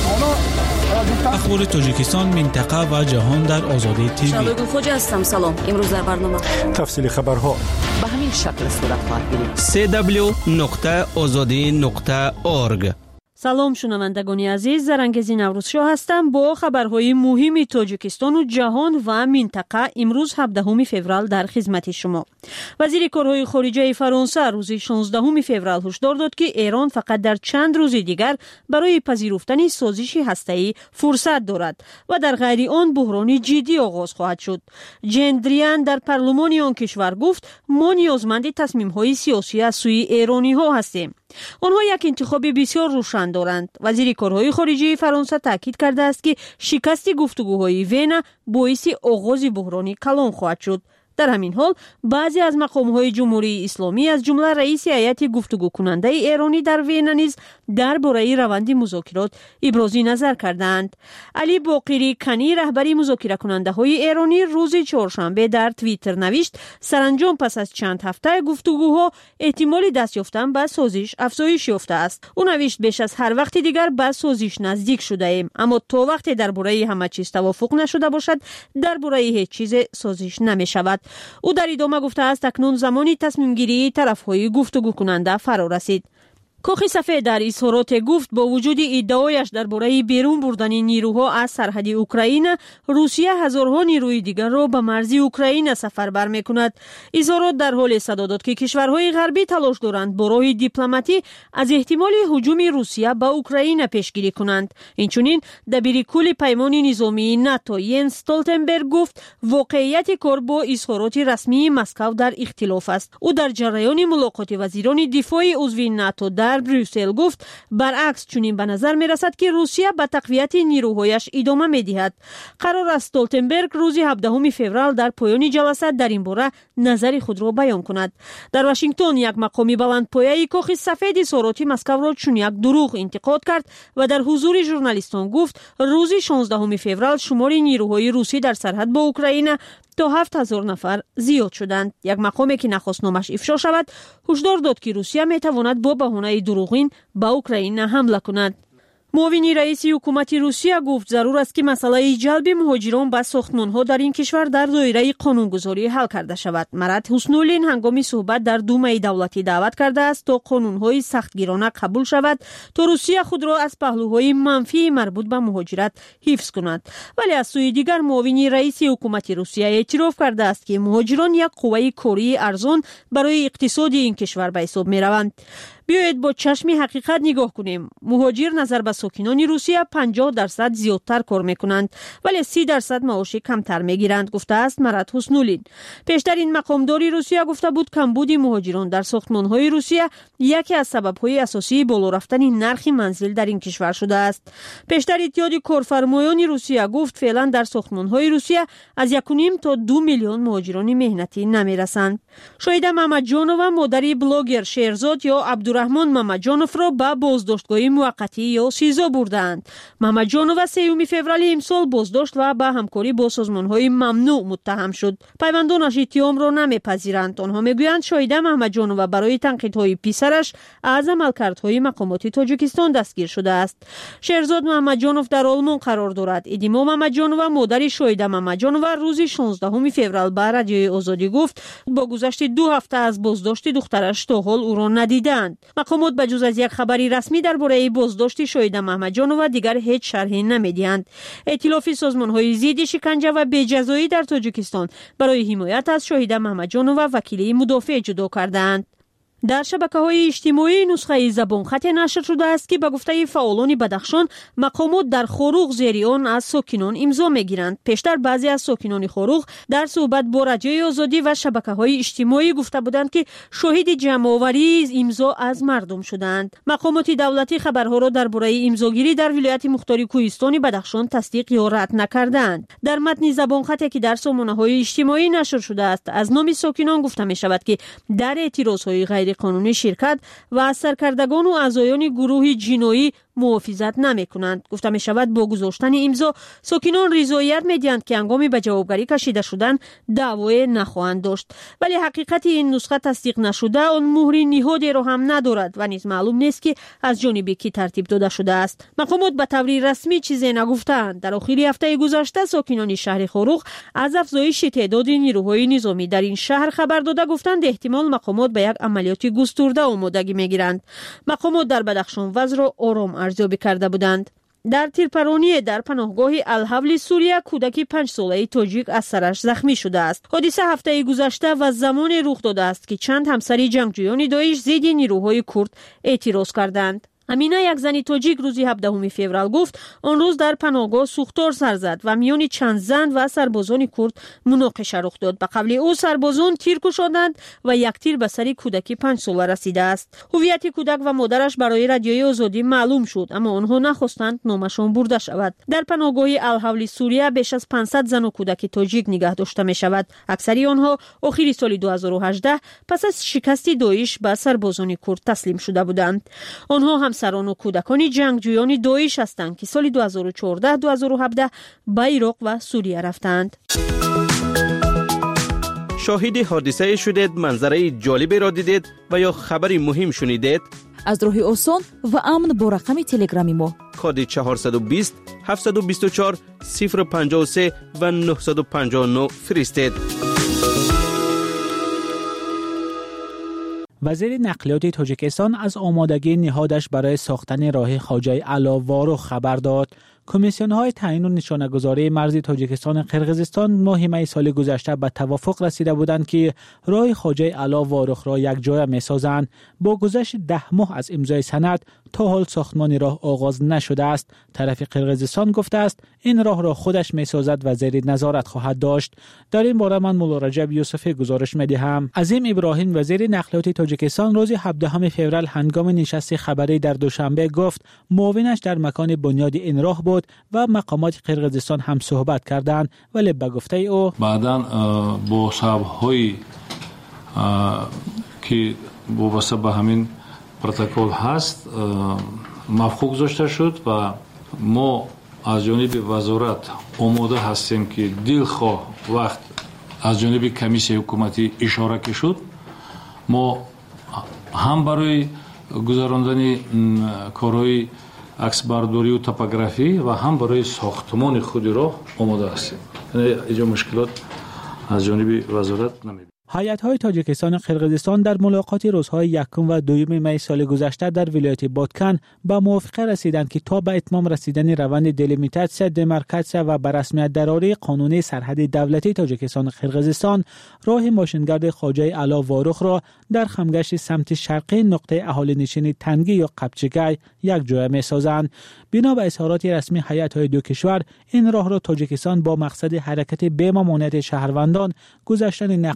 اخبار تاجیکستان، منطقه و جهان در آزادی تیوی. شبگون خوج هستم. سلام. امروز در برنامه تفصیل خبرها به همین شکل صورت خواهد گرفت. سه دبلیو نقطه آزادی نقطه اورگ. سلام شنوندگان عزیز، زرنگزی نوروز شاه هستم با خبرهای مهم تاجیکستان و جهان و منطقه. امروز هفدهم فوریه در خدمت شما. وزیر کارهای خارجه فرانسه روز شانزدهم فوریه هشدار داد که ایران فقط در چند روز دیگر برای پذیرفتن سازش هسته‌ای فرصت دارد و در غیر آن بحران جدی آغاز خواهد شد. جندریان در پارلمان آن کشور گفت ما نیازمند تصمیم‌های سیاسی از سوی ایرانی‌ها هستیم. آنها یک انتخاب بسیار روشن دارند. وزیر کارهای خارجه فرانسه تاکید کرده است که شکست گفتگوهای وین باعث آغاز بحران کلان خواهد شد. در همین حال بعضی از مقام‌های جمهوری اسلامی از جمله رئیس هیئت گفتگو کننده ایرانی در وین نیز درباره روند مذاکرات ابراز نظر کردند. علی باقری کنی رهبری مذاکره کننده های ایرانی روز چهارشنبه در توییتر نوشت سرانجام پس از چند هفته گفتگوها احتمال دست یافتن به سازش افزایش یافته است. او نوشت بیش از هر وقت دیگر به سازش نزدیک شده ایم، اما تا وقتی درباره همه چیز توافق نشده باشد درباره هیچ چیز سازش نمی شود. او در ادامه گفته است اکنون زمانی تصمیم گیری طرف‌های گفتگو کننده فرا رسید. کاخ سفید در اظهارات گفت با وجود ادعایش درباره بیرون بردن نیروها از سرحد اوکراین، روسیه هزارها نیروی دیگر را به مرزی اوکراین سفربر می‌کند. اظهارات در حال صدا داد که کشورهای غربی تلاش دارند با راه دیپلماتی از احتمال هجوم روسیه به اوکراین پیشگیری کنند. اینچنین دبیرکل پیمان نظامی ناتو ینس استولتنبرگ گفت واقعیت کار با اظهارات رسمی مسکو در اختلاف است. او در جریان ملاقات وزیران دفاع عضو ناتو در بروسل گفت برعکس چنین به نظر می رسد که روسیه به تقویت نیروهایش ادامه می دهد. قرار است استولتنبرگ روز هفدهم فوریه در پایان جلسه در این باره نظر خود را بیان کند. در واشنگتن یک مقام بلندپایه کاخ سفید اظهارات مسکو را چون یک دروغ انتقاد کرد و در حضور ژورنالیستان گفت روز شانزدهم فوریه شمار نیروهای روسی در سرحد با اوکراین تا هفت هزار نفر زیاد شدند. یک مقامی که نخواست نامش افشا شود هشدار داد که روسیه می تواند با بهانه دروغین به اوکراین حمله کند. معاون رئیس حکومت روسیه گفت ضرور است که مسئله جلب مهاجران به ساختمان‌ها در این کشور در دایره قانونگذاری حل کرده شود. مراد حسنولین هنگام صحبت در دومای دولتی دعوت کرده است تا قانون‌های سختگیرانه قبول شود تا روسیه خود را از پهلوهای منفی مربوط به مهاجرت حفظ کند. ولی از سوی دیگر معاون رئیس حکومت روسیه اعتراف کرده است که مهاجران یک قوه کاری ارزان برای اقتصاد این کشور به حساب می‌روند. بیایید با چشم حقیقت نگاه کنیم. مهاجر نظر به ساکنان روسیه پنجاه درصد زیادتر کار میکنند ولی سی درصد معاش کمتر میگیرند، گفته است مراد حسنولین. پیشتر این مقامداری روسیه گفته بود کمبود مهاجران در ساختمان‌های روسیه یکی از سبب‌های اساسی بالا رفتن نرخ منزل در این کشور شده است. پیشتر اتحاد کارفرمایان روسیه گفت فعلا در ساختمان‌های روسیه از یک و نیم تا دو میلیون مهاجران مهنتی نمیرسند. شاهد محمد جانو و مادری بلاگر شهرزاد یا عبد عبدالرحمن محمدجانوف را به بازداشتگاه موقتی یا سیزا بردند. محمدجانوف سوم فوریه امسال بازداشت و به همکاری با سازمان‌های ممنوع متهم شد. پیوندانش اتهام را نمی‌پذیرند. آنها می‌گویند شاهده محمدجانوف برای تنقیدهای پسرش از عملکردهای مقامات تاجیکستان دستگیر شده است. شهرزاد محمدجانوف در آلمان قرار دارد. ادیما محمدجانوف مادر شاهده محمدجانوف روز شانزدهم فوریه به رادیوی آزادی گفت با گذشت دو هفته از بازداشت دخترش تا حال او را ندیدند. مقامات بجز از یک خبری رسمی درباره بازداشت شاهده محمدجانوف دیگر هیچ شرحی نمی‌دهند. ائتلاف سازمان‌های ضد شکنجه و بی‌جزایی در تاجیکستان برای حمایت از شاهده محمدجانوف وکیلی مدافع جدا کردند. در شبکه‌های اجتماعی نسخه زبان خط نشر شده است که به گفته فعالان بدخشان مقامات در خروق زیر آن از ساکنان امضا می‌گیرند. پیشتر بعضی از ساکنان خروق در صحبت با رادیوی آزادی و شبکه‌های اجتماعی گفته بودند که شاهد جمع‌آوری امضا از مردم شدند. مقامات دولتی خبرها را درباره امضاگیری در ولایت مختار کوهستان بدخشان تصدیق یا رد نکردند. در متن زبان خطی که در سامانه‌های اجتماعی نشر شده است از نام ساکنان گفته می‌شود که در اعتراض‌های غیر قانونی شرکت و از سرکردگان و اعضایان گروه جنایی محافظت نمی کنند. گفته می شود با گذاشتن امضا ساکنان رضایت می دهند که هنگامی به جوابگری کشیده شدن دعوای نخواهند داشت. ولی حقیقت این نسخه تصدیق نشده آن مهر نهادی را هم ندارد و نیز معلوم نیست که از جانب کی ترتیب داده شده است. مقامات به طور رسمی چیزی نگفتند. در آخر هفته گذشته ساکنان شهر خروق از افزایش تعداد نیروهای نظامی در این شهر خبر داده گفتند احتمال مقامات به یک عملیات گسترده آمادگی میگیرند. مقامات در بدخشان وضع را آرام ارزیابی کرده بودند. در تیرپرانی در پناهگاه الحول سوریه کودکی پنج ساله تاجیک از سرش زخمی شده است. حادثه هفته گذشته و زمان رخ داده است که چند همسر جنگجویان داعش ضد نیروهای کرد اعتراض کردند. امینه یک زن تاجیک روز هفدهم فوریه گفت آن روز در پناهگاه سوختار سر زد و میان چند زن و سربازان کرد مناقشه رخ داد. به قول او سربازان تیر کشاندند و یک تیر به سر کودکی پنج ساله رسیده است. هویت کودک و مادرش برای رادیوی آزادی معلوم شد اما آنها نخواستند نامشان برده شود. در پناهگاه الحول سوریه بیش از پانصد زن و کودک تاجیک نگه داشته می شود. اکثری آنها آخر سال دو هزار و هجده پس از شکست داعش به سربازان کرد تسلیم شده بودند. آنها هم سران و کودکان جنگجویان داعش هستند که سال دو هزار و چهارده دو هزار و هفده به عراق و سوریه رفتند. شاهد حادثه شدید، منظره جالبی را دیدید و یا خبری مهم شنیدید؟ از راه آسان و امن با رقم تلگرامی ما کد چهارصد و بیست هفتصد و بیست و چهار صفر پنجاه و سه و نهصد و پنجاه و نه فرستید. وزیر نقلیات تاجیکستان از آمادگی نهادش برای ساختن راه خواجه علاوارو خبر داد. کمیسیون‌های تعیین و نشانه‌گذاری مرزی تاجیکستان و قرقیزستان ماه می سال گذشته به توافق رسیده بودند که راه خواجه علاوارو را یک جای می‌سازند. با گذشت ده ماه از امضای سند تا حال ساختمان راه آغاز نشده است. طرف قرقیزستان گفته است این راه را خودش می‌سازد و زیر نظارت خواهد داشت. در این باره من مولا رجب یوسفی گزارش می‌دهم. عظیم ابراهیم وزیر نقلیات تاجیکستان روز هفدهم فوریه هنگام نشست خبری در دوشنبه گفت معاونش در مکان بنیاد این راه بود و مقامات قرقیزستان هم صحبت کردند ولی به گفته او بعداً با صاحب‌های که وابسته به همین پروتکل هست موافقت گذاشته شد و ما از جانب وزارت آماده هستیم که دلخواه وقت از جانب کمیسیون حکومتی اشاره که شد ما هم برای گذراندن کارهای عکسبرداری و توپوگرافی و هم برای ساختمان خود را آماده هستیم. یعنی اینجا مشکلات از جانب وزارت نمی‌بینیم. هیئت‌های تاجیکستان و قرقیزستان در ملاقات روزهای یکم و دوم می سال گذشته در ولایت بادکن به موافقه رسیدند که تا به اتمام رسیدن روند دلیمیتاسیا، دمارکاسیا و به رسمیت درآوری قانونی سرحد دولتی تاجیکستان و قرقیزستان راه ماشینگرد خواجه علاوارو را در خمگشت سمت شرقی نقطه اهالی نشین تنگی یا قبچگای یک جای می‌سازند. بنا به اظهارات رسمی هیئت‌های دو کشور این راه را تاجیکستان با مقصد حرکت به ممانعت شهروندان، گذشتن نقلیات و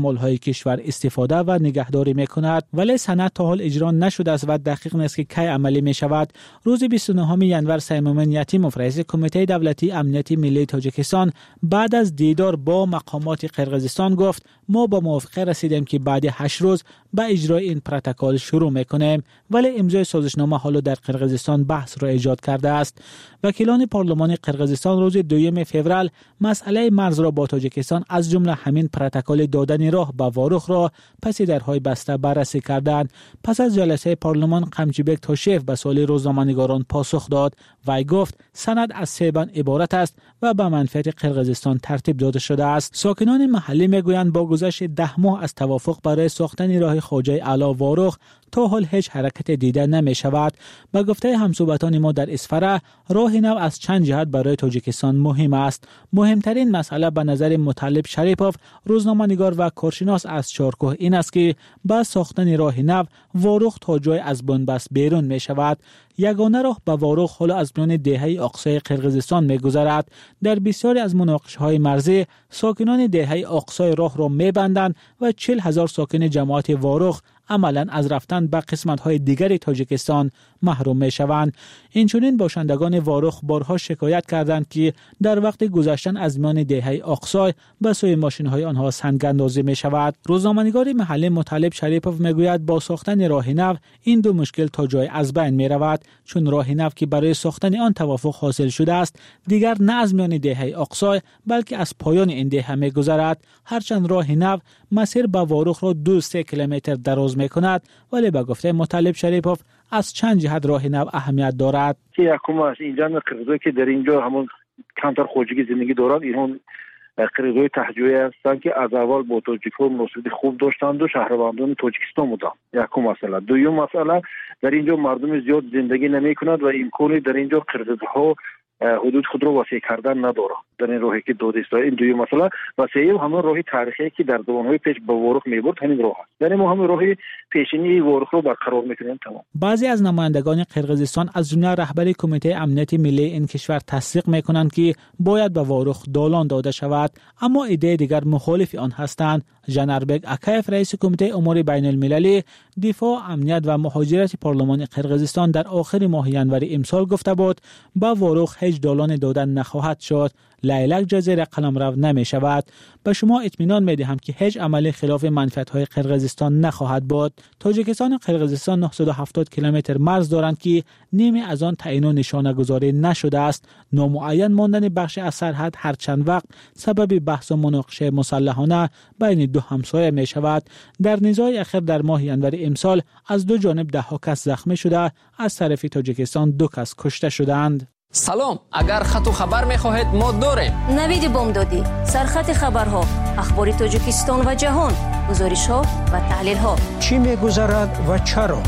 مالهای کشور استفاده و نگهداری میکند، ولی سند تا حال اجرا نشده است و دقیق نیست که کی عملی می شود. روز بیست و نهم ژانویه سیمومن یتیموف رئیس کمیته دولتی امنیت ملی تاجیکستان بعد از دیدار با مقامات قرقیزستان گفت ما با موافقه رسیدیم که بعد هشت روز به اجرای این پروتکل شروع میکنیم، ولی امضای سازشنامه حالا در قرقیزستان بحث را ایجاد کرده است. وکیلان پارلمان قرقیزستان روز دوم فوریه مسئله مرز را با تاجیکستان از جمله همین پروتکل دادن راه به واروخ را پس درهای بسته بررسی کردند. پس از جلسه پارلمان قمچیبک تاشیف به سوال روزنامه‌نگاران پاسخ داد و گفت سند از سه بند عبارت است و به منفعت قرقیزستان ترتیب داده شده است. ساکنان محلی میگویند با گذشت ده ماه از توافق برای ساختن راه خواجه اعلی واروخ تا حال هیچ حرکت دیده نمی شود. با گفته همصحبتان ما در اسفره، راه نو از چند جهت برای تاجیکستان مهم است. مهمترین مسئله به نظر مطلب شریپوف، روزنامه‌نگار و کارشناس از چارکوه این است که با ساختن راه نو واروخ تا جای از بنبست بیرون می شود. یگانه راه به واروخ حالا از میان دهه اقصای قرقیزستان می گذرد. در بسیاری از مناقشه‌های مرزی ساکنان دهه اقصای راه را می بندند و چهل هزار ساکن جماعت واروخ عملاً از رفتن به قسمت‌های دیگر تاجیکستان محروم می‌شوند. اینچنین باشندگان واروخ بارها شکایت کردند که در وقت گذشتن از میان دهه اقصای به سوی ماشین‌های آنها سنگ‌اندازی می‌شود. روزنامه‌نگار محلی مطلب شریپوف می‌گوید با ساختن راه نو این دو مشکل تا جای از بین می‌رود، چون راه نو که برای ساختن آن توافق حاصل شده است دیگر نه از میان دهه اقصای بلکه از پایان این دهه می‌گذرد. هرچند راه نو مسیر به واروخ را دو سه کیلومتر دراز می‌کند، ولی به گفته مطلب شریپوف از چند جهت راه نو اهمیت دارد. که یکم از اینجا قرقیزایی که در اینجا همون کمتر خواجگی زندگی دارند، اینها قرقیزای تهجویی هستند که از اول با تاجیک‌ها مناسبت خوب داشتند و شهروندان تاجیکستان بودند. یکم مسئله. دوم مسئله، در اینجا مردم زیاد زندگی نمی‌کنند و امکانی در اینجا قرقیزها حدود خود را وسیع کردن نداره در این راهی که داده است. این دوی مسئله و سوم همون راهی تاریخی که در زمانهای پیش به واروخ میبرد همین راه است. یعنی ما همون راهی پیشینی واروخ رو برقرار میکنیم. تمام. بعضی از نمایندگان قرقیزستان از جمله رهبر کمیته امنیت ملی این کشور تصدیق میکنند که باید به واروخ دالان داده شود، اما ایده دیگر مخالف آن هستند. جنربک اکایف رئیس کمیته امور بین المللی دفاع امنیت و مهاجرت پارلمان قرقیزستان در آخر ماه ژانویه امسال گفته بود با واروخ هیچ دالان دادن نخواهد شد. لیلک جزیره قلمرو نمی شود. به شما اطمینان می دهم که هیچ عملی خلاف منفعت های قرقیزستان نخواهد بود. تاجیکستان و قرقیزستان نهصد و هفتاد کیلومتر مرز دارند که نیمی از آن تعیین و نشانه گذاری نشده است. نامعین ماندن بخش از سرحد هر چند وقت سبب بحث و مناقشه مسلحانه بین دو همسایه می شود. در نزاع اخیر در ماه ژانویه امسال از دو جانب ده ها کس زخمی شده، از طرف تاجیکستان دو کس کشته شدند. سلام، اگر خط و خبر می‌خواهید ما داریم. نوید بامدادی، سرخط خبرها، اخبار تاجیکستان و جهان، گزارش‌ها و تحلیل‌ها. چی می‌گذرد و چرا؟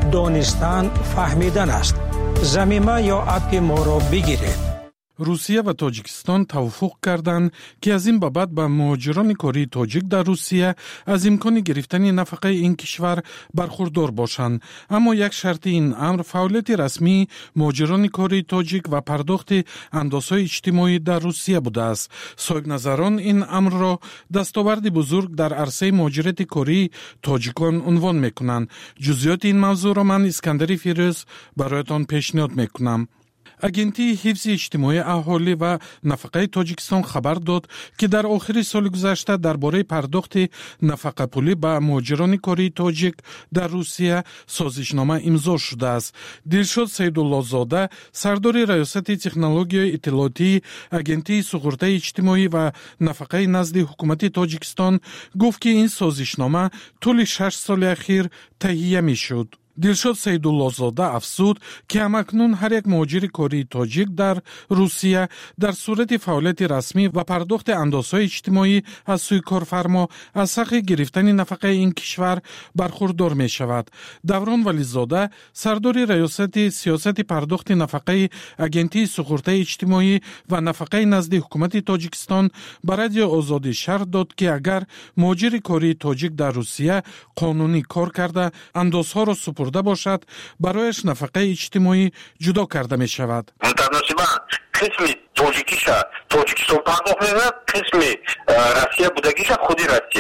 دانستن فهمیدن است. ضمیمه یا اپ ما را بگیرید. روسیه و تاجیکستان توافق کردند که از این بابت به مهاجران کاری تاجیک در روسیه از امکان گرفتن نفقه این کشور برخوردار باشند، اما یک شرط این امر فعالیت رسمی مهاجران کاری تاجیک و پرداخت اندازهای اجتماعی در روسیه بوده است. صاحب نظران این امر را دستاورد بزرگ در عرصه مهاجرت کاری تاجیکان عنوان میکنند. جزئیات این موضوع را من اسکندری فیروز برایتان پیشنهاد میکنم. اگنتی حفظ اجتماعی اهالی و نفقه تاجیکستان خبر داد که در آخر سال گذشته درباره پرداخت نفقه پولی به مهاجران کاری تاجیک در روسیه سازشنامه امضا شده است. دلشاد سیدالله زاده، سردار ریاست تکنولوژی اطلاعاتی اگنتی سقورت اجتماعی و نفقه نزد حکومت تاجیکستان گفت که این سازشنامه طول شش سال اخیر تهیه می شد. دلشاد سیدالله زاده افزود که همکنون هر یک مهاجر کاری تاجیک در روسیه در صورت فعالیت رسمی و پرداخت اندازهای اجتماعی از سوی کارفرما از حق گرفتن نفقه این کشور برخوردار می شود. دوران ولیزاده، سردار ریاست سیاست پرداخت نفقه اگنتی سقورت اجتماعی و نفقه نزد حکومت تاجیکستان به رادیو آزادی شرح داد که اگر مهاجر کاری تاجیک در روسیه قانونی کار کرده اندازها را سپرده باشد، برایش نفقه اجتماعی جدا کرده می شود. متناسباً قسمی تاجیکیش تاجیکستان پرداخت می‌کند، قسمی روسیه بودگیش خودی روسیه.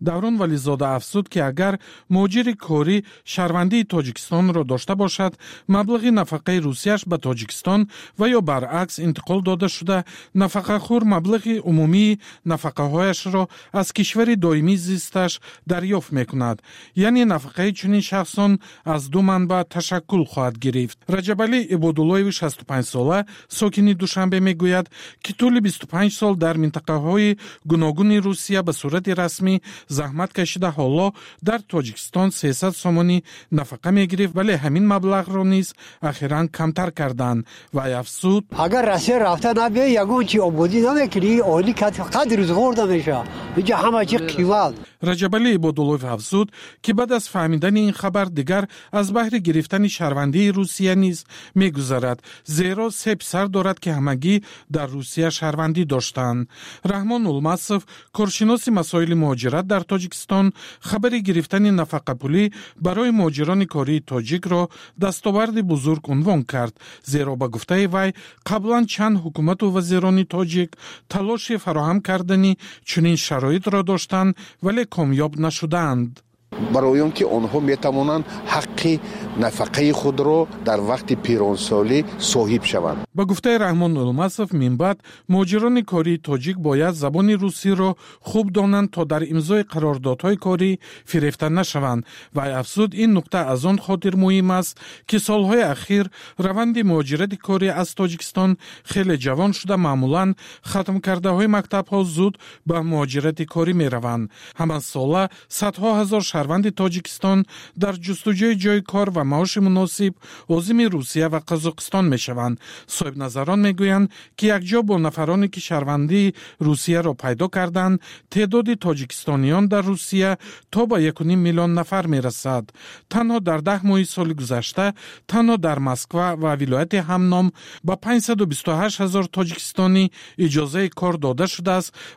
даврон вализода афзуд ки агар муҳоҷири корӣ шаҳрвандии тоҷикистонро дошта бошад, маблағи нафақаи русияш ба тоҷикистон ва ё баръакс интиқол дода шуда, нафақахӯр маблағи умумии нафақаҳояшро аз кишвари доимии зисташ дарёфт мекунад. яъне нафақаи чунин шахсон аз ду манбаъ ташаккул хоҳад гирифт. раҷабалӣ ибодуллоеви шасту панҷ сола сокини душанбе мегӯяд ки тӯли бисту панҷ сол дар минтақаҳои гуногуни русия ба сурати расмӣ заҳмат кашида ҳоло дар тоҷикистон сесад сомонӣ нафақа мегирифт, вале ҳамин маблағро низ ахиран камтар карданд. вай афзуд: агар россия рафта набе ягон чи ободӣ намекунӣ, оили қадри рӯзғор намеша, инҷа ҳама чи қимат. раҷабалӣ ибодуллоев афзуд ки баъд аз фаҳмидани ин хабар дигар аз баҳри гирифтани шаҳрвандии русия низ мегузарад, зеро се писар дорад ки ҳамагӣ дар русия шаҳрвандӣ доштанд. раҳмон улмасов, коршиноси масоили муҳоҷират дар тоҷикистон, хабари гирифтани нафақапулӣ барои муҳоҷирони кории тоҷикро дастоварди бузург унвон кард, зеро ба гуфтаи вай қаблан чанд ҳукумату вазирони тоҷик талоши фароҳам кардани чунин шароитро доштанд, вале комёб нашуданд. барои он ки онҳо метавонанд ҳаққи нафақаи худро дар вақти пиронсолӣ соҳиб шаванд. ба гуфтаи раҳмон улмасов, минбаъд муҳоҷирони кории тоҷик бояд забони русиро хуб донанд, то дар имзои қарордодҳои корӣ фирефта нашаванд. вай афзуд, ин нуқта аз он хотир муҳим аст ки солҳои ахир раванди муҳоҷирати корӣ аз тоҷикистон хеле ҷавон шуда, маъмулан хатмкардаҳои мактабҳо зуд ба муҳоҷирати корӣ мераванд. ҳамасола садҳо ҳазор шаҳрванди тоҷикистон дар ҷустуҷӯи ҷойи кор ва маоши муносиб озими русия ва қазоқистон мешаванд. соҳибназарон мегӯянд ки якҷо бо нафароне ки шаҳрвандии русияро пайдо карданд, теъдоди тоҷикистониён дар русия то ба якуним миллион нафар мерасад. танҳо дар даҳ моҳи соли гузашта танҳо дар Москва ва вилояти ҳамном ба панҷсаду бисту ҳашт ҳазор тоҷикистонӣ иҷозаи кор дода шудааст